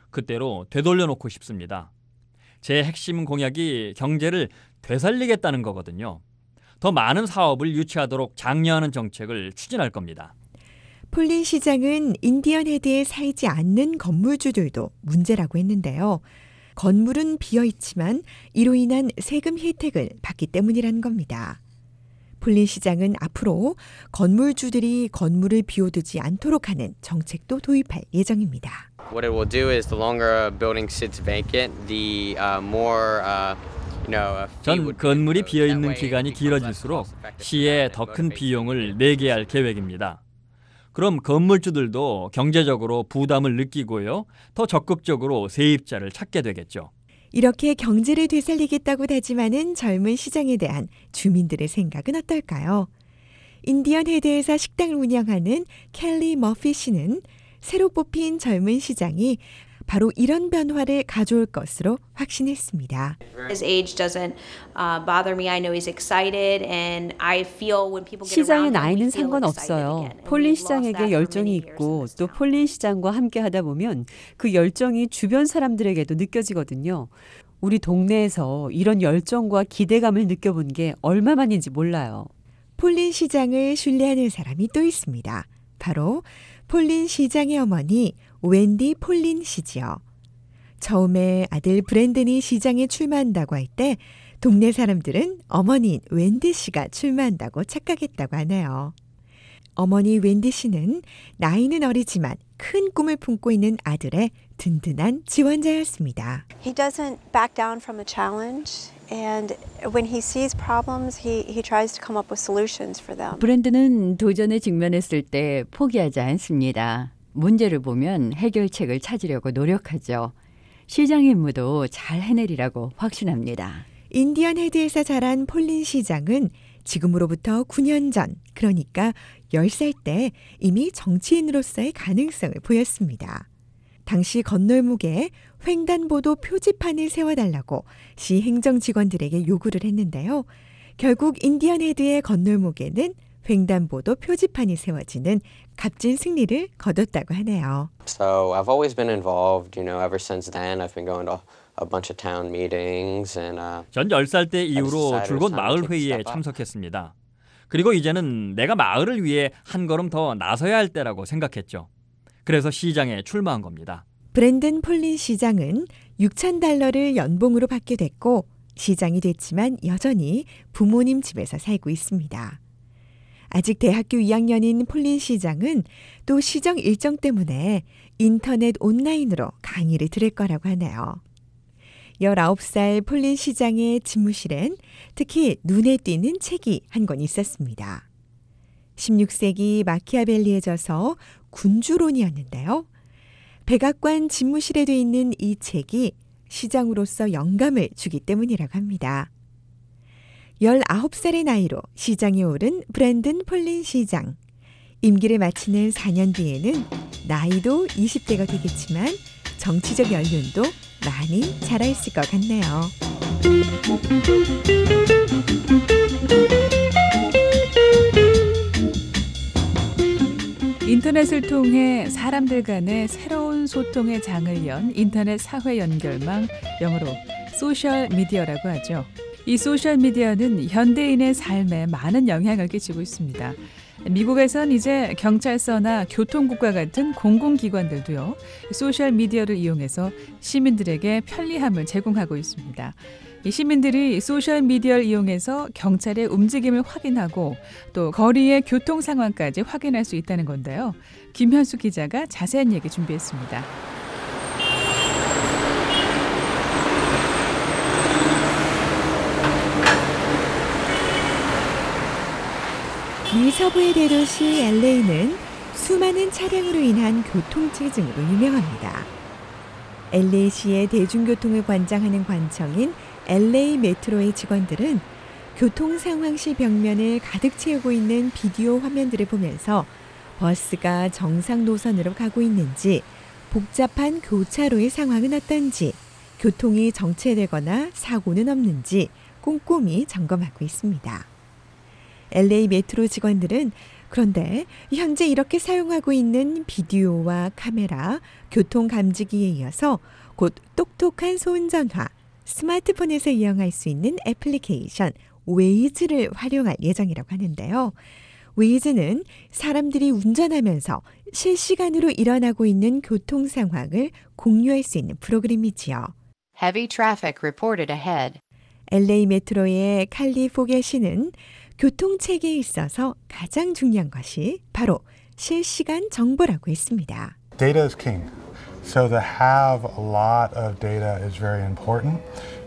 그때로 되돌려 놓고 싶습니다. 제 핵심 공약이 경제를 되살리겠다는 거거든요. 더 많은 사업을 유치하도록 장려하는 정책을 추진할 겁니다. 폴린 시장은 인디언 헤드에 살지 않는 건물주들도 문제라고 했는데요. 건물은 비어있지만 이로 인한 세금 혜택을 받기 때문이라는 겁니다. 폴린 시장은 앞으로 건물주들이 건물을 비워두지 않도록 하는 정책도 도입할 예정입니다. What it will do is the longer a building sits vacant, the more 전 건물이 비어있는 기간이 길어질수록 시에 더 큰 비용을 내게 할 계획입니다. 그럼 건물주들도 경제적으로 부담을 느끼고요. 더 적극적으로 세입자를 찾게 되겠죠. 이렇게 경제를 되살리겠다고 다짐하는 젊은 시장에 대한 주민들의 생각은 어떨까요? 인디언 헤드에서 식당을 운영하는 켈리 머피 씨는 새로 뽑힌 젊은 시장이 바로 이런 변화를 가져올 것으로 확신했습니다. 시장의 나이는 상관없어요. 폴린 시장에게 열정이 있고 또 폴린 시장과 함께 하다 보면 그 열정이 주변 사람들에게도 느껴지거든요. 우리 동네에서 이런 열정과 기대감을 느껴본 게 얼마만인지 몰라요. 폴린 시장을 신뢰하는 사람이 또 있습니다. 바로 폴린 시장의 어머니 웬디 폴린 씨지요. 처음에 아들 브랜든이 시장에 출마한다고 할 때 동네 사람들은 어머니인 웬디 씨가 출마한다고 착각했다고 하네요. 어머니 웬디 씨는 나이는 어리지만 큰 꿈을 품고 있는 아들의 든든한 지원자였습니다. He doesn't back down from a challenge. And when he sees problems, he tries to come up with solutions for them. 브랜드는 도전에 직면했을 때 포기하지 않습니다. 문제를 보면 해결책을 찾으려고 노력하죠. 시장 임무도 잘 해내리라고 확신합니다. 인디언 헤드에서 자란 폴린 시장은 지금으로부터 9년 전, 그러니까 10살 때 이미 정치인으로서의 가능성을 보였습니다. 당시 건널목에 횡단보도 표지판을 세워달라고 시 행정직원들에게 요구를 했는데요. 결국 인디언 헤드의 건널목에는 횡단보도 표지판이 세워지는 값진 승리를 거뒀다고 하네요. So I've always been involved, ever since then. I've been going to a bunch of town meetings and 전 10살 때 이후로 줄곧 마을 회의에 참석했습니다. 그리고 이제는 내가 마을을 위해 한 걸음 더 나서야 할 때라고 생각했죠. 그래서 시장에 출마한 겁니다. 브랜든 폴린 시장은 $6,000를 연봉으로 받게 됐고 시장이 됐지만 여전히 부모님 집에서 살고 있습니다. 아직 대학교 2학년인 폴린 시장은 또 시정 일정 때문에 인터넷 온라인으로 강의를 들을 거라고 하네요. 19살 폴린 시장의 집무실엔 특히 눈에 띄는 책이 한 권 있었습니다. 16세기 마키아벨리에 져서 군주론이었는데요. 백악관 집무실에 돼 있는 이 책이 시장으로서 영감을 주기 때문이라고 합니다. 19살의 나이로 시장에 오른 브랜든 폴린 시장. 임기를 마치는 4년 뒤에는 나이도 20대가 되겠지만 정치적 연륜도 많이 자라있을 것 같네요. 인터넷을 통해 사람들 간의 새로운 소통의 장을 연 인터넷 사회 연결망, 영어로 소셜 미디어라고 하죠. 이 소셜 미디어는 현대인의 삶에 많은 영향을 끼치고 있습니다. 미국에선 이제 경찰서나 교통국과 같은 공공기관들도요, 소셜 미디어를 이용해서 시민들에게 편리함을 제공하고 있습니다. 이 시민들이 소셜 미디어를 이용해서 경찰의 움직임을 확인하고 또 거리의 교통 상황까지 확인할 수 있다는 건데요. 김현수 기자가 자세한 얘기 준비했습니다. 미 서부의 대도시 LA는 수많은 차량으로 인한 교통체증으로 유명합니다. LA시의 대중교통을 관장하는 관청인 LA 메트로의 직원들은 교통 상황시 벽면을 가득 채우고 있는 비디오 화면들을 보면서 버스가 정상 노선으로 가고 있는지, 복잡한 교차로의 상황은 어떤지, 교통이 정체되거나 사고는 없는지 꼼꼼히 점검하고 있습니다. LA 메트로 직원들은 그런데 현재 이렇게 사용하고 있는 비디오와 카메라, 교통 감지기에 이어서 곧 똑똑한 손전화, 스마트폰에서 이용할 수 있는 애플리케이션 웨이즈를 활용할 예정이라고 하는데요. 웨이즈는 사람들이 운전하면서 실시간으로 일어나고 있는 교통 상황을 공유할 수 있는 프로그램이지요. Heavy traffic reported ahead. LA 메트로의 칼리 포겔 씨는 교통체계에 있어서 가장 중요한 것이 바로 실시간 정보라고 했습니다. Data is king. So to have a lot of data is very important.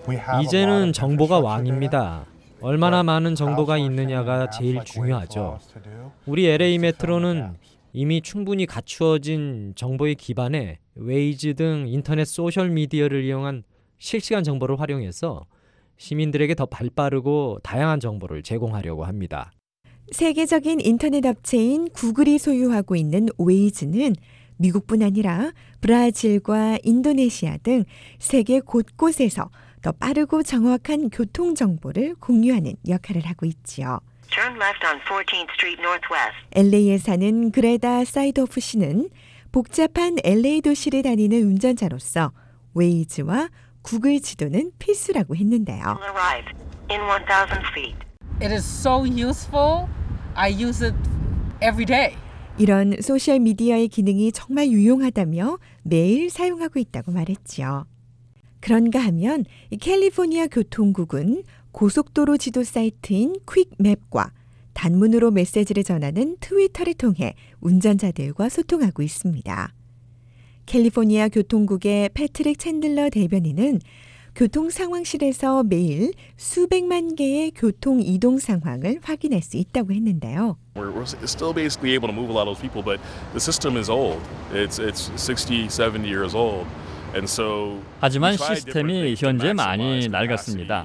이제는 정보가 왕입니다. 얼마나 많은 정보가 있느냐가 제일 중요하죠. 우리 LA 메트로는 이미 충분히 갖추어진 정보의 기반에 웨이즈 등 인터넷 소셜미디어를 이용한 실시간 정보를 활용해서 시민들에게 더 발빠르고 다양한 정보를 제공하려고 합니다. 세계적인 인터넷 업체인 구글이 소유하고 있는 웨이즈는 미국뿐 아니라 브라질과 인도네시아 등 세계 곳곳에서 더 빠르고 정확한 교통 정보를 공유하는 역할을 하고 있지요. Turn left on 14th Street Northwest. LA에 사는 그레다 사이도프 씨는 복잡한 LA 도시를 다니는 운전자로서 웨이즈와 구글 지도는 필수라고 했는데요. Arrive in 1,000 feet. It is so useful. I use it every day. 이런 소셜미디어의 기능이 정말 유용하다며 매일 사용하고 있다고 말했지요. 그런가 하면 캘리포니아 교통국은 고속도로 지도 사이트인 퀵맵과 단문으로 메시지를 전하는 트위터를 통해 운전자들과 소통하고 있습니다. 캘리포니아 교통국의 패트릭 챈들러 대변인은 교통 상황실에서 매일 수백만 개의 교통 이동 상황을 확인할 수 있다고 했는데요. We're still basically able to move a lot of those people, but the system is old. It's 60, 70 years old. And so 하지만 시스템이 현재 많이 낡았습니다.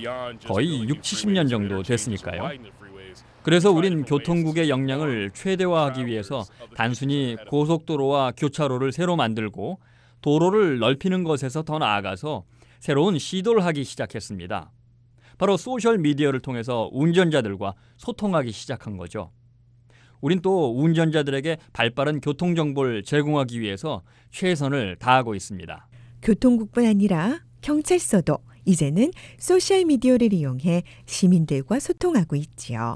거의 6, 70년 정도 됐으니까요. 그래서 우린 교통국의 역량을 최대화하기 위해서 단순히 고속도로와 교차로를 새로 만들고 도로를 넓히는 것에서 더 나아가서 새로운 시도를 하기 시작했습니다. 바로 소셜미디어를 통해서 운전자들과 소통하기 시작한 거죠. 우린 또 운전자들에게 발빠른 교통정보를 제공하기 위해서 최선을 다하고 있습니다. 교통국뿐 아니라 경찰서도 이제는 소셜미디어를 이용해 시민들과 소통하고 있지요.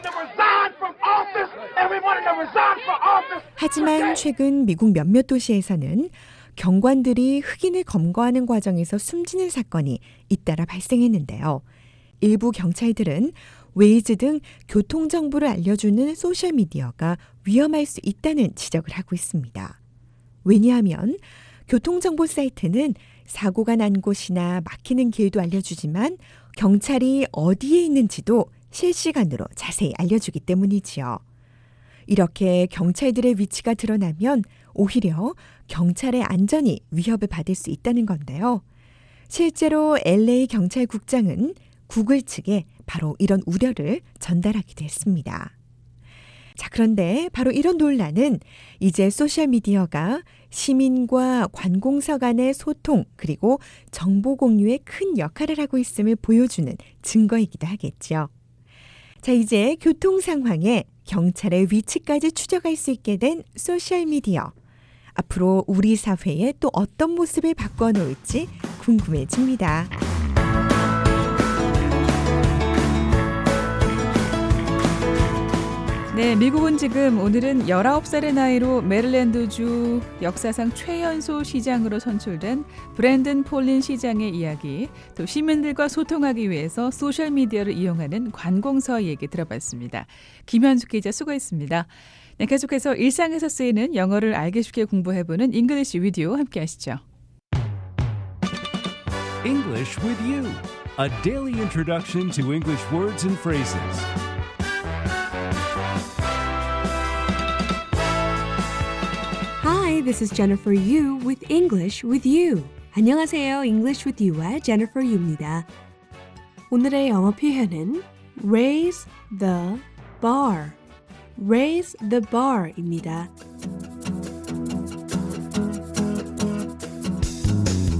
하지만 최근 미국 몇몇 도시에서는 경관들이 흑인을 검거하는 과정에서 숨지는 사건이 잇따라 발생했는데요. 일부 경찰들은 웨이즈 등 교통정보를 알려주는 소셜미디어가 위험할 수 있다는 지적을 하고 있습니다. 왜냐하면 교통정보 사이트는 사고가 난 곳이나 막히는 길도 알려주지만 경찰이 어디에 있는지도 실시간으로 자세히 알려주기 때문이지요. 이렇게 경찰들의 위치가 드러나면 오히려 경찰의 안전이 위협을 받을 수 있다는 건데요. 실제로 LA 경찰국장은 구글 측에 바로 이런 우려를 전달하기도 했습니다. 자, 그런데 바로 이런 논란은 이제 소셜미디어가 시민과 관공서 간의 소통 그리고 정보 공유에 큰 역할을 하고 있음을 보여주는 증거이기도 하겠죠. 자, 이제 교통 상황에 경찰의 위치까지 추적할 수 있게 된 소셜미디어. 앞으로 우리 사회에 또 어떤 모습을 바꿔놓을지 궁금해집니다. 네, 미국은 지금 오늘은 19살의 나이로 메릴랜드주 역사상 최연소 시장으로 선출된 브랜든 폴린 시장의 이야기, 또 시민들과 소통하기 위해서 소셜미디어를 이용하는 관공서 얘기 들어봤습니다. 김현숙 기자 수고했습니다. 네, 계속해서 일상에서 쓰이는 영어를 알기 쉽게 공부해보는 잉글리시 위디오 함께 하시죠. English with you, a daily introduction to English words and phrases. Hi, this is Jennifer Yu with English with You. 안녕하세요. English with You의 Jennifer Yu입니다. 오늘의 영어 표현은 raise the bar. raise the bar입니다.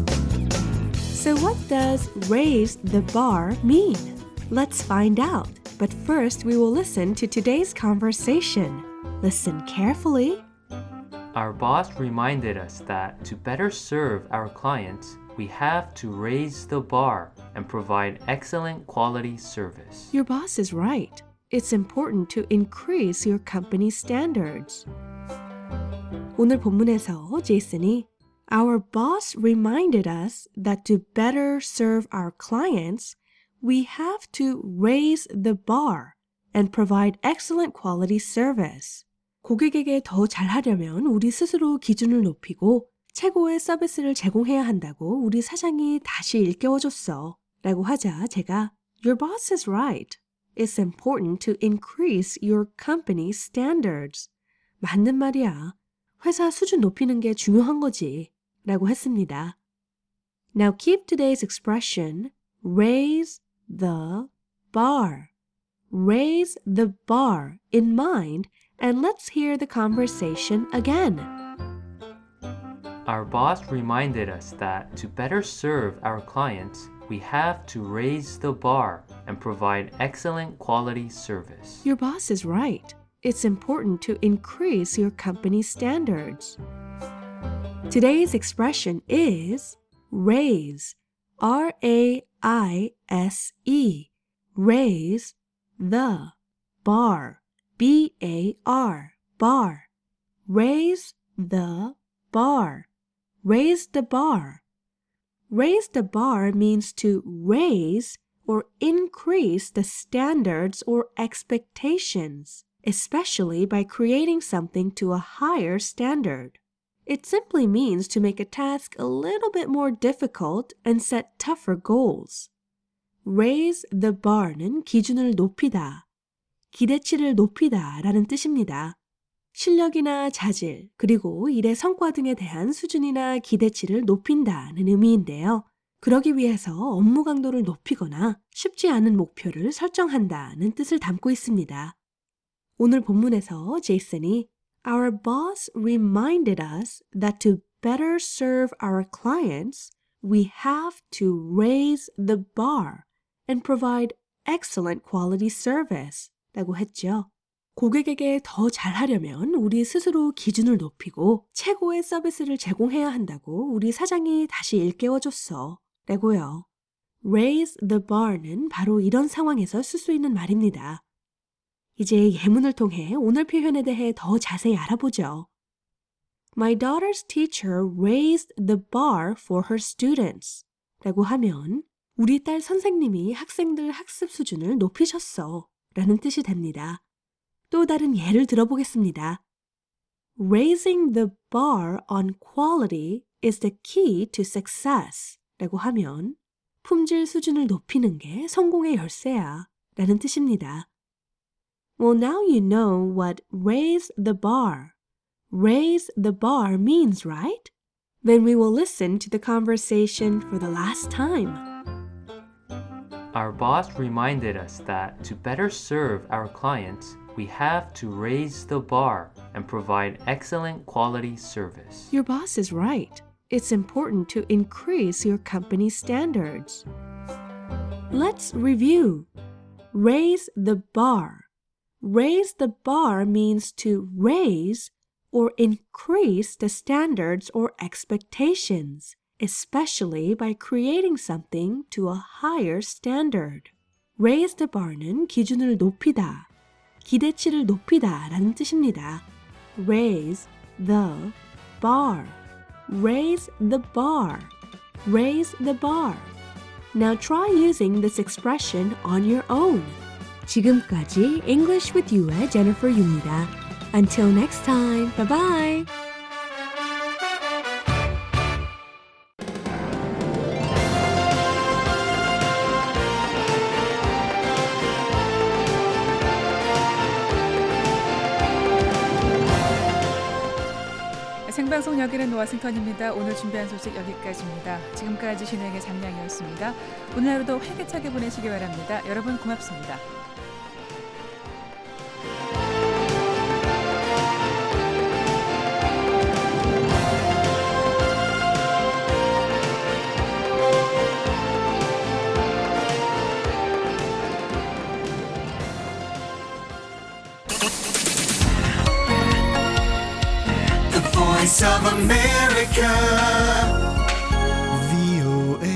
So what does raise the bar mean? Let's find out. But first, we will listen to today's conversation. Listen carefully. Our boss reminded us that to better serve our clients, we have to raise the bar and provide excellent quality service. Your boss is right. It's important to increase your company standards. 오늘 본문에서 제이슨이 Our boss reminded us that to better serve our clients, we have to raise the bar and provide excellent quality service. 고객에게 더 잘하려면 우리 스스로 기준을 높이고 최고의 서비스를 제공해야 한다고 우리 사장이 다시 일깨워줬어. 라고 하자 제가 Your boss is right. It's important to increase your company standards. 맞는 말이야. 회사 수준 높이는 게 중요한 거지. 라고 했습니다. Now keep today's expression raise the bar. Raise the bar in mind and let's hear the conversation again. Our boss reminded us that to better serve our clients, we have to raise the bar and provide excellent quality service. Your boss is right. It's important to increase your company standards. Today's expression is raise, R-A-I-S-E, raise the bar, B-A-R, bar, raise the bar, raise the bar. Raise the bar means to raise or increase the standards or expectations, especially by creating something to a higher standard. It simply means to make a task a little bit more difficult and set tougher goals. Raise the bar는 기준을 높이다, 기대치를 높이다 라는 뜻입니다. 실력이나 자질, 그리고 일의 성과 등에 대한 수준이나 기대치를 높인다는 의미인데요. 그러기 위해서 업무 강도를 높이거나 쉽지 않은 목표를 설정한다는 뜻을 담고 있습니다. 오늘 본문에서 제이슨이 Our boss reminded us that to better serve our clients, we have to raise the bar and provide excellent quality service 라고 했죠. 고객에게 더 잘하려면 우리 스스로 기준을 높이고 최고의 서비스를 제공해야 한다고 우리 사장이 다시 일깨워줬어 라고요. Raise the bar는 바로 이런 상황에서 쓸 수 있는 말입니다. 이제 예문을 통해 오늘 표현에 대해 더 자세히 알아보죠. My daughter's teacher raised the bar for her students 라고 하면 우리 딸 선생님이 학생들 학습 수준을 높이셨어 라는 뜻이 됩니다. 또 다른 예를 들어보겠습니다. Raising the bar on quality is the key to success 라고 하면 품질 수준을 높이는 게 성공의 열쇠야 라는 뜻입니다. Well, now you know what raise the bar means, right? Then we will listen to the conversation for the last time. Our boss reminded us that to better serve our clients, we have to raise the bar and provide excellent quality service. Your boss is right. It's important to increase your company standards. Let's review. Raise the bar. Raise the bar means to raise or increase the standards or expectations, especially by creating something to a higher standard. Raise the bar는 기준을 높이다, 기대치를 높이다 라는 뜻입니다. Raise the bar. Raise the bar. Raise the bar. Now try using this expression on your own. 지금까지 English with You의 Jennifer Yu입니다. Until next time, bye bye. 생방송 여기는 워싱턴입니다. 오늘 준비한 소식 여기까지입니다. 지금까지 진행의 장량이었습니다. 오늘 하루도 활기차게 보내시기 바랍니다. 여러분 고맙습니다. America, VOA.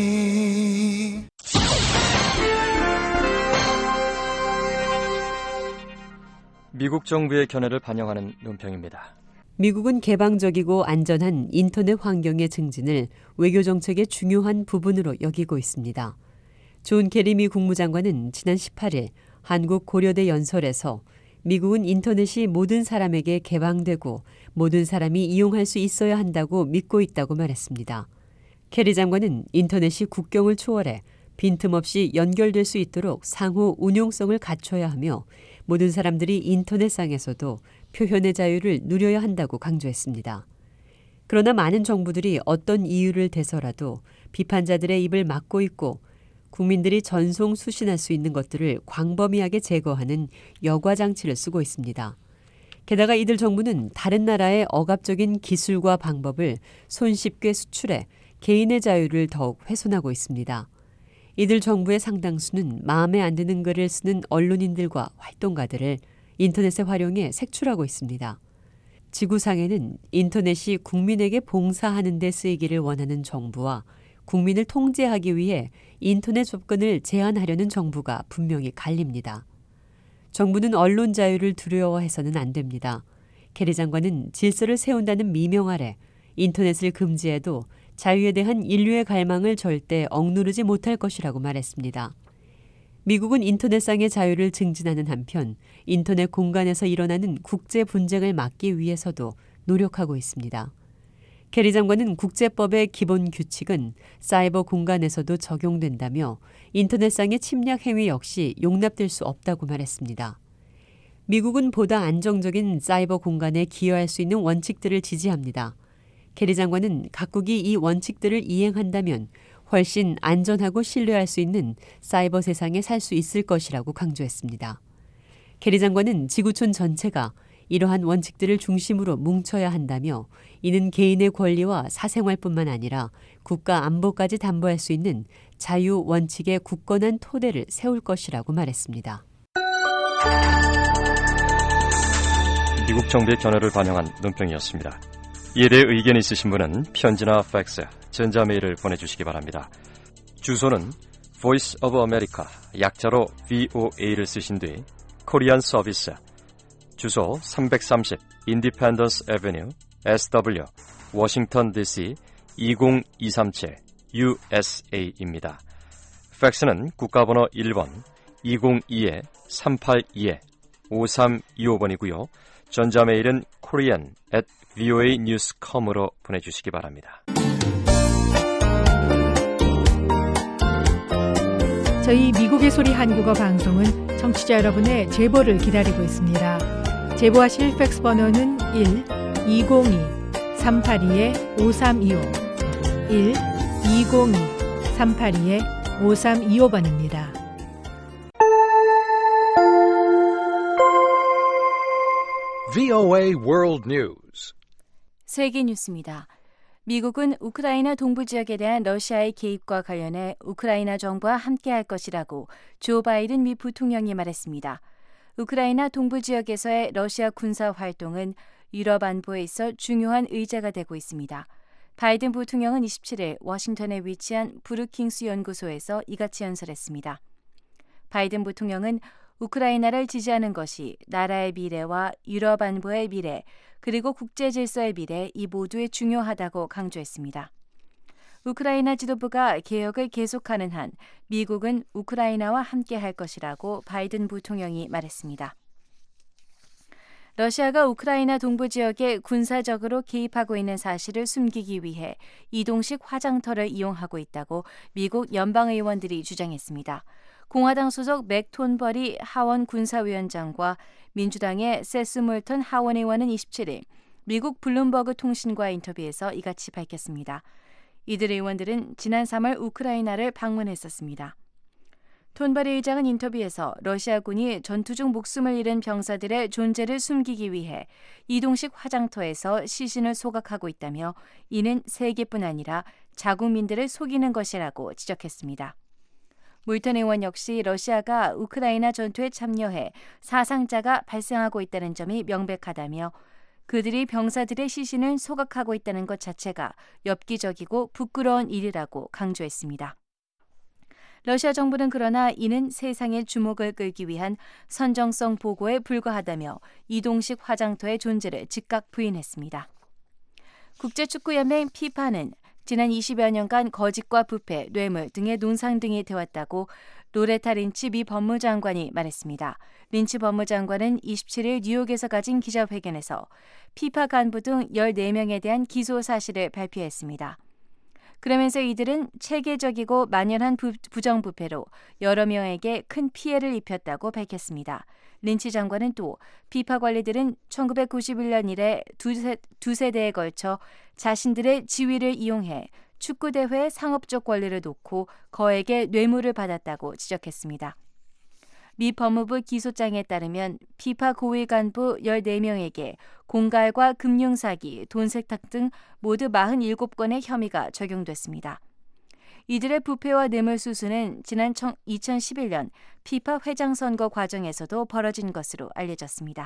미국 정부의 견해를 반영하는 논평입니다. 미국은 개방적이고 안전한 인터넷 환경의 증진을 외교 정책의 중요한 부분으로 여기고 있습니다. 존 케리 미 국무장관은 지난 18일 한국 고려대 연설에서 미국은 인터넷이 모든 사람에게 개방되고 모든 사람이 이용할 수 있어야 한다고 믿고 있다고 말했습니다. 케리 장관은 인터넷이 국경을 초월해 빈틈없이 연결될 수 있도록 상호 운용성을 갖춰야 하며 모든 사람들이 인터넷상에서도 표현의 자유를 누려야 한다고 강조했습니다. 그러나 많은 정부들이 어떤 이유를 대서라도 비판자들의 입을 막고 있고 국민들이 전송 수신할 수 있는 것들을 광범위하게 제거하는 여과 장치를 쓰고 있습니다. 게다가 이들 정부는 다른 나라의 억압적인 기술과 방법을 손쉽게 수출해 개인의 자유를 더욱 훼손하고 있습니다. 이들 정부의 상당수는 마음에 안 드는 글을 쓰는 언론인들과 활동가들을 인터넷에 활용해 색출하고 있습니다. 지구상에는 인터넷이 국민에게 봉사하는 데 쓰이기를 원하는 정부와 국민을 통제하기 위해 인터넷 접근을 제한하려는 정부가 분명히 갈립니다. 정부는 언론 자유를 두려워해서는 안 됩니다. 케리 장관은 질서를 세운다는 미명 아래 인터넷을 금지해도 자유에 대한 인류의 갈망을 절대 억누르지 못할 것이라고 말했습니다. 미국은 인터넷상의 자유를 증진하는 한편 인터넷 공간에서 일어나는 국제 분쟁을 막기 위해서도 노력하고 있습니다. 케리 장관은 국제법의 기본 규칙은 사이버 공간에서도 적용된다며 인터넷상의 침략 행위 역시 용납될 수 없다고 말했습니다. 미국은 보다 안정적인 사이버 공간에 기여할 수 있는 원칙들을 지지합니다. 케리 장관은 각국이 이 원칙들을 이행한다면 훨씬 안전하고 신뢰할 수 있는 사이버 세상에 살 수 있을 것이라고 강조했습니다. 케리 장관은 지구촌 전체가 이러한 원칙들을 중심으로 뭉쳐야 한다며 이는 개인의 권리와 사생활뿐만 아니라 국가 안보까지 담보할 수 있는 자유 원칙의 굳건한 토대를 세울 것이라고 말했습니다. 미국 정부의 견해를 반영한 논평이었습니다. 이에 대해 의견이 있으신 분은 편지나 팩스, 전자메일을 보내주시기 바랍니다. 주소는 Voice of America, 약자로 VOA를 쓰신 뒤 코리안 서비스, 주소 330 Independence Avenue, SW, 워싱턴 DC 20237 USA입니다. 팩스는 국가번호 1번 202-382-5325번이고요. 전자메일은 korean@voanews.com으로 보내주시기 바랍니다. 저희 미국의 소리 한국어 방송은 청취자 여러분의 제보를 기다리고 있습니다. 제보하실 팩스 번호는 1-202-382-5325 1-202-382-5325번입니다. VOA World News. 세계 뉴스입니다. 미국은 우크라이나 동부 지역에 대한 러시아의 개입과 관련해 우크라이나 정부와 함께할 것이라고 조 바이든 미 부통령이 말했습니다. 우크라이나 동부 지역에서의 러시아 군사 활동은 유럽 안보에 있어 중요한 의제가 되고 있습니다. 바이든 부통령은 27일 워싱턴에 위치한 브루킹스 연구소에서 이같이 연설했습니다. 바이든 부통령은 우크라이나를 지지하는 것이 나라의 미래와 유럽 안보의 미래, 그리고 국제 질서의 미래 이 모두에 중요하다고 강조했습니다. 우크라이나 지도부가 개혁을 계속하는 한 미국은 우크라이나와 함께할 것이라고 바이든 부통령이 말했습니다. 러시아가 우크라이나 동부 지역에 군사적으로 개입하고 있는 사실을 숨기기 위해 이동식 화장터를 이용하고 있다고 미국 연방의원들이 주장했습니다. 공화당 소속 맥 톤버리 하원 군사위원장과 민주당의 세스 몰턴 하원 의원은 27일 미국 블룸버그 통신과 인터뷰에서 이같이 밝혔습니다. 이들 의원들은 지난 3월 우크라이나를 방문했었습니다. 톤버리 의장은 인터뷰에서 러시아군이 전투 중 목숨을 잃은 병사들의 존재를 숨기기 위해 이동식 화장터에서 시신을 소각하고 있다며 이는 세계뿐 아니라 자국민들을 속이는 것이라고 지적했습니다. 몰턴 의원 역시 러시아가 우크라이나 전투에 참여해 사상자가 발생하고 있다는 점이 명백하다며 그들이 병사들의 시신을 소각하고 있다는 것 자체가 엽기적이고 부끄러운 일이라고 강조했습니다. 러시아 정부는 그러나 이는 세상의 주목을 끌기 위한 선정성 보고에 불과하다며 이동식 화장터의 존재를 즉각 부인했습니다. 국제축구연맹 피파는 지난 20여 년간 거짓과 부패, 뇌물 등의 논상등이 되었다고 로레타 린치 미 법무장관이 말했습니다. 린치 법무장관은 27일 뉴욕에서 가진 기자회견에서 피파 간부 등 14명에 대한 기소 사실을 발표했습니다. 그러면서 이들은 체계적이고 만연한 부정부패로 여러 명에게 큰 피해를 입혔다고 밝혔습니다. 린치 장관은 또 피파 관리들은 1991년 이래 두 세대에 걸쳐 자신들의 지위를 이용해 축구대회의 상업적 권리를 놓고 거액의 뇌물을 받았다고 지적했습니다. 미 법무부 기소장에 따르면 피파 고위 간부 14명에게 공갈과 금융사기, 돈세탁 등 모두 47건의 혐의가 적용됐습니다. 이들의 부패와 뇌물 수수는 지난 2011년 피파 회장 선거 과정에서도 벌어진 것으로 알려졌습니다.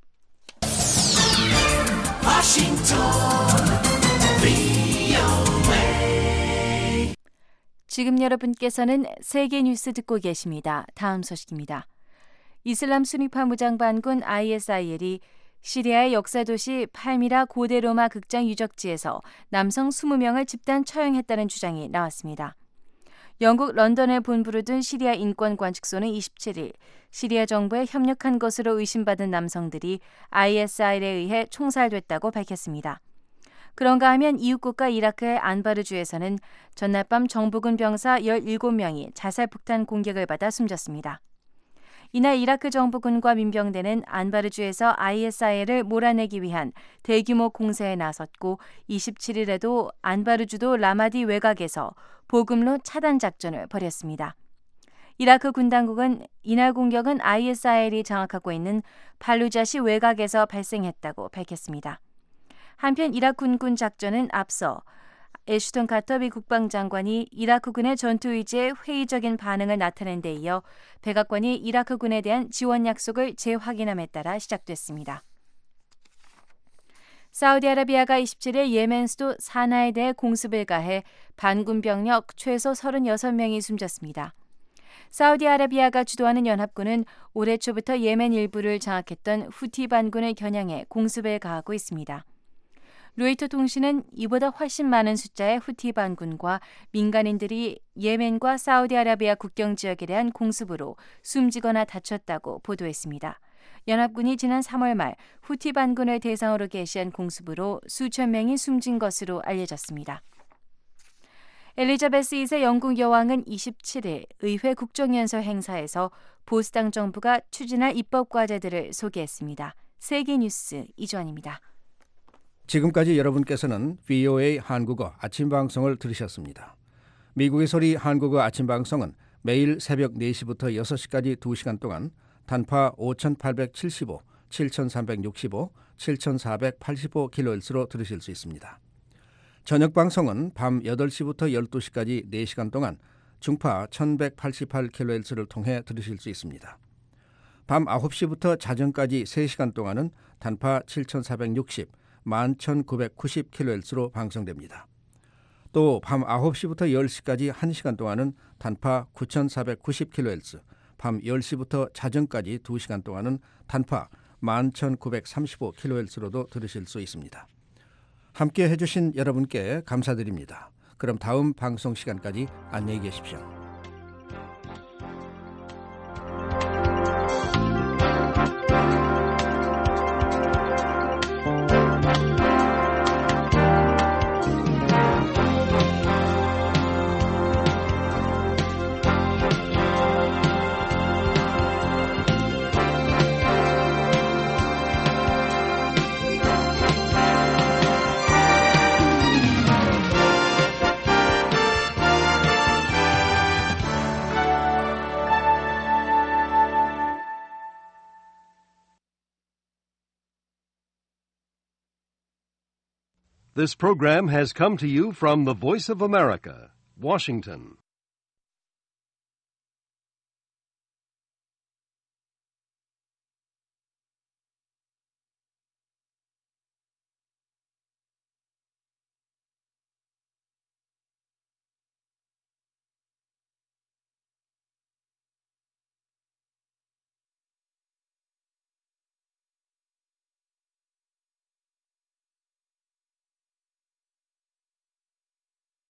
지금 여러분께서는 세계 뉴스 듣고 계십니다. 다음 소식입니다. 이슬람 수니파 무장반군 ISIL이 시리아의 역사도시 팔미라 고대 로마 극장 유적지에서 남성 20명을 집단 처형했다는 주장이 나왔습니다. 영국 런던에 본부를 둔 시리아 인권관측소는 27일 시리아 정부에 협력한 것으로 의심받은 남성들이 ISIL에 의해 총살됐다고 밝혔습니다. 그런가 하면 이웃국가 이라크의 안바르주에서는 전날 밤 정부군 병사 17명이 자살폭탄 공격을 받아 숨졌습니다. 이날 이라크 정부군과 민병대는 안바르주에서 ISIL을 몰아내기 위한 대규모 공세에 나섰고 27일에도 안바르주도 라마디 외곽에서 보급로 차단 작전을 벌였습니다. 이라크 군 당국은 이날 공격은 ISIL이 장악하고 있는 팔루자시 외곽에서 발생했다고 밝혔습니다. 한편 이라크 군군 작전은 앞서 애슈턴 카터 미 국방장관이 이라크군의 전투 의지에 회의적인 반응을 나타낸 데 이어 백악관이 이라크군에 대한 지원 약속을 재확인함에 따라 시작됐습니다. 사우디아라비아가 27일 예멘 수도 사나에 대해 공습을 가해 반군 병력 최소 36명이 숨졌습니다. 사우디아라비아가 주도하는 연합군은 올해 초부터 예멘 일부를 장악했던 후티 반군을 겨냥해 공습을 가하고 있습니다. 로이터 통신은 이보다 훨씬 많은 숫자의 후티 반군과 민간인들이 예멘과 사우디아라비아 국경 지역에 대한 공습으로 숨지거나 다쳤다고 보도했습니다. 연합군이 지난 3월 말 후티 반군을 대상으로 개시한 공습으로 수천 명이 숨진 것으로 알려졌습니다. 엘리자베스 2세 영국 여왕은 27일 의회 국정연설 행사에서 보수당 정부가 추진할 입법 과제들을 소개했습니다. 세계 뉴스 이주환입니다. 지금까지 여러분께서는 VOA 한국어 아침 방송을 들으셨습니다. 미국의 소리 한국어 아침 방송은 매일 새벽 4시부터 6시까지 2시간 동안 단파 5875, 7365, 7485kHz로 들으실 수 있습니다. 저녁 방송은 밤 8시부터 12시까지 4시간 동안 중파 1188kHz를 통해 들으실 수 있습니다. 밤 9시부터 자정까지 3시간 동안은 단파 7460, 11,990kHz로 방송됩니다. 또 밤 9시부터 10시까지 1시간 동안은 단파 9,490kHz, 밤 10시부터 자정까지 2시간 동안은 단파 11,935kHz로도 들으실 수 있습니다. 함께 해주신 여러분께 감사드립니다. 그럼 다음 방송 시간까지 안녕히 계십시오. This program has come to you from the Voice of America, Washington.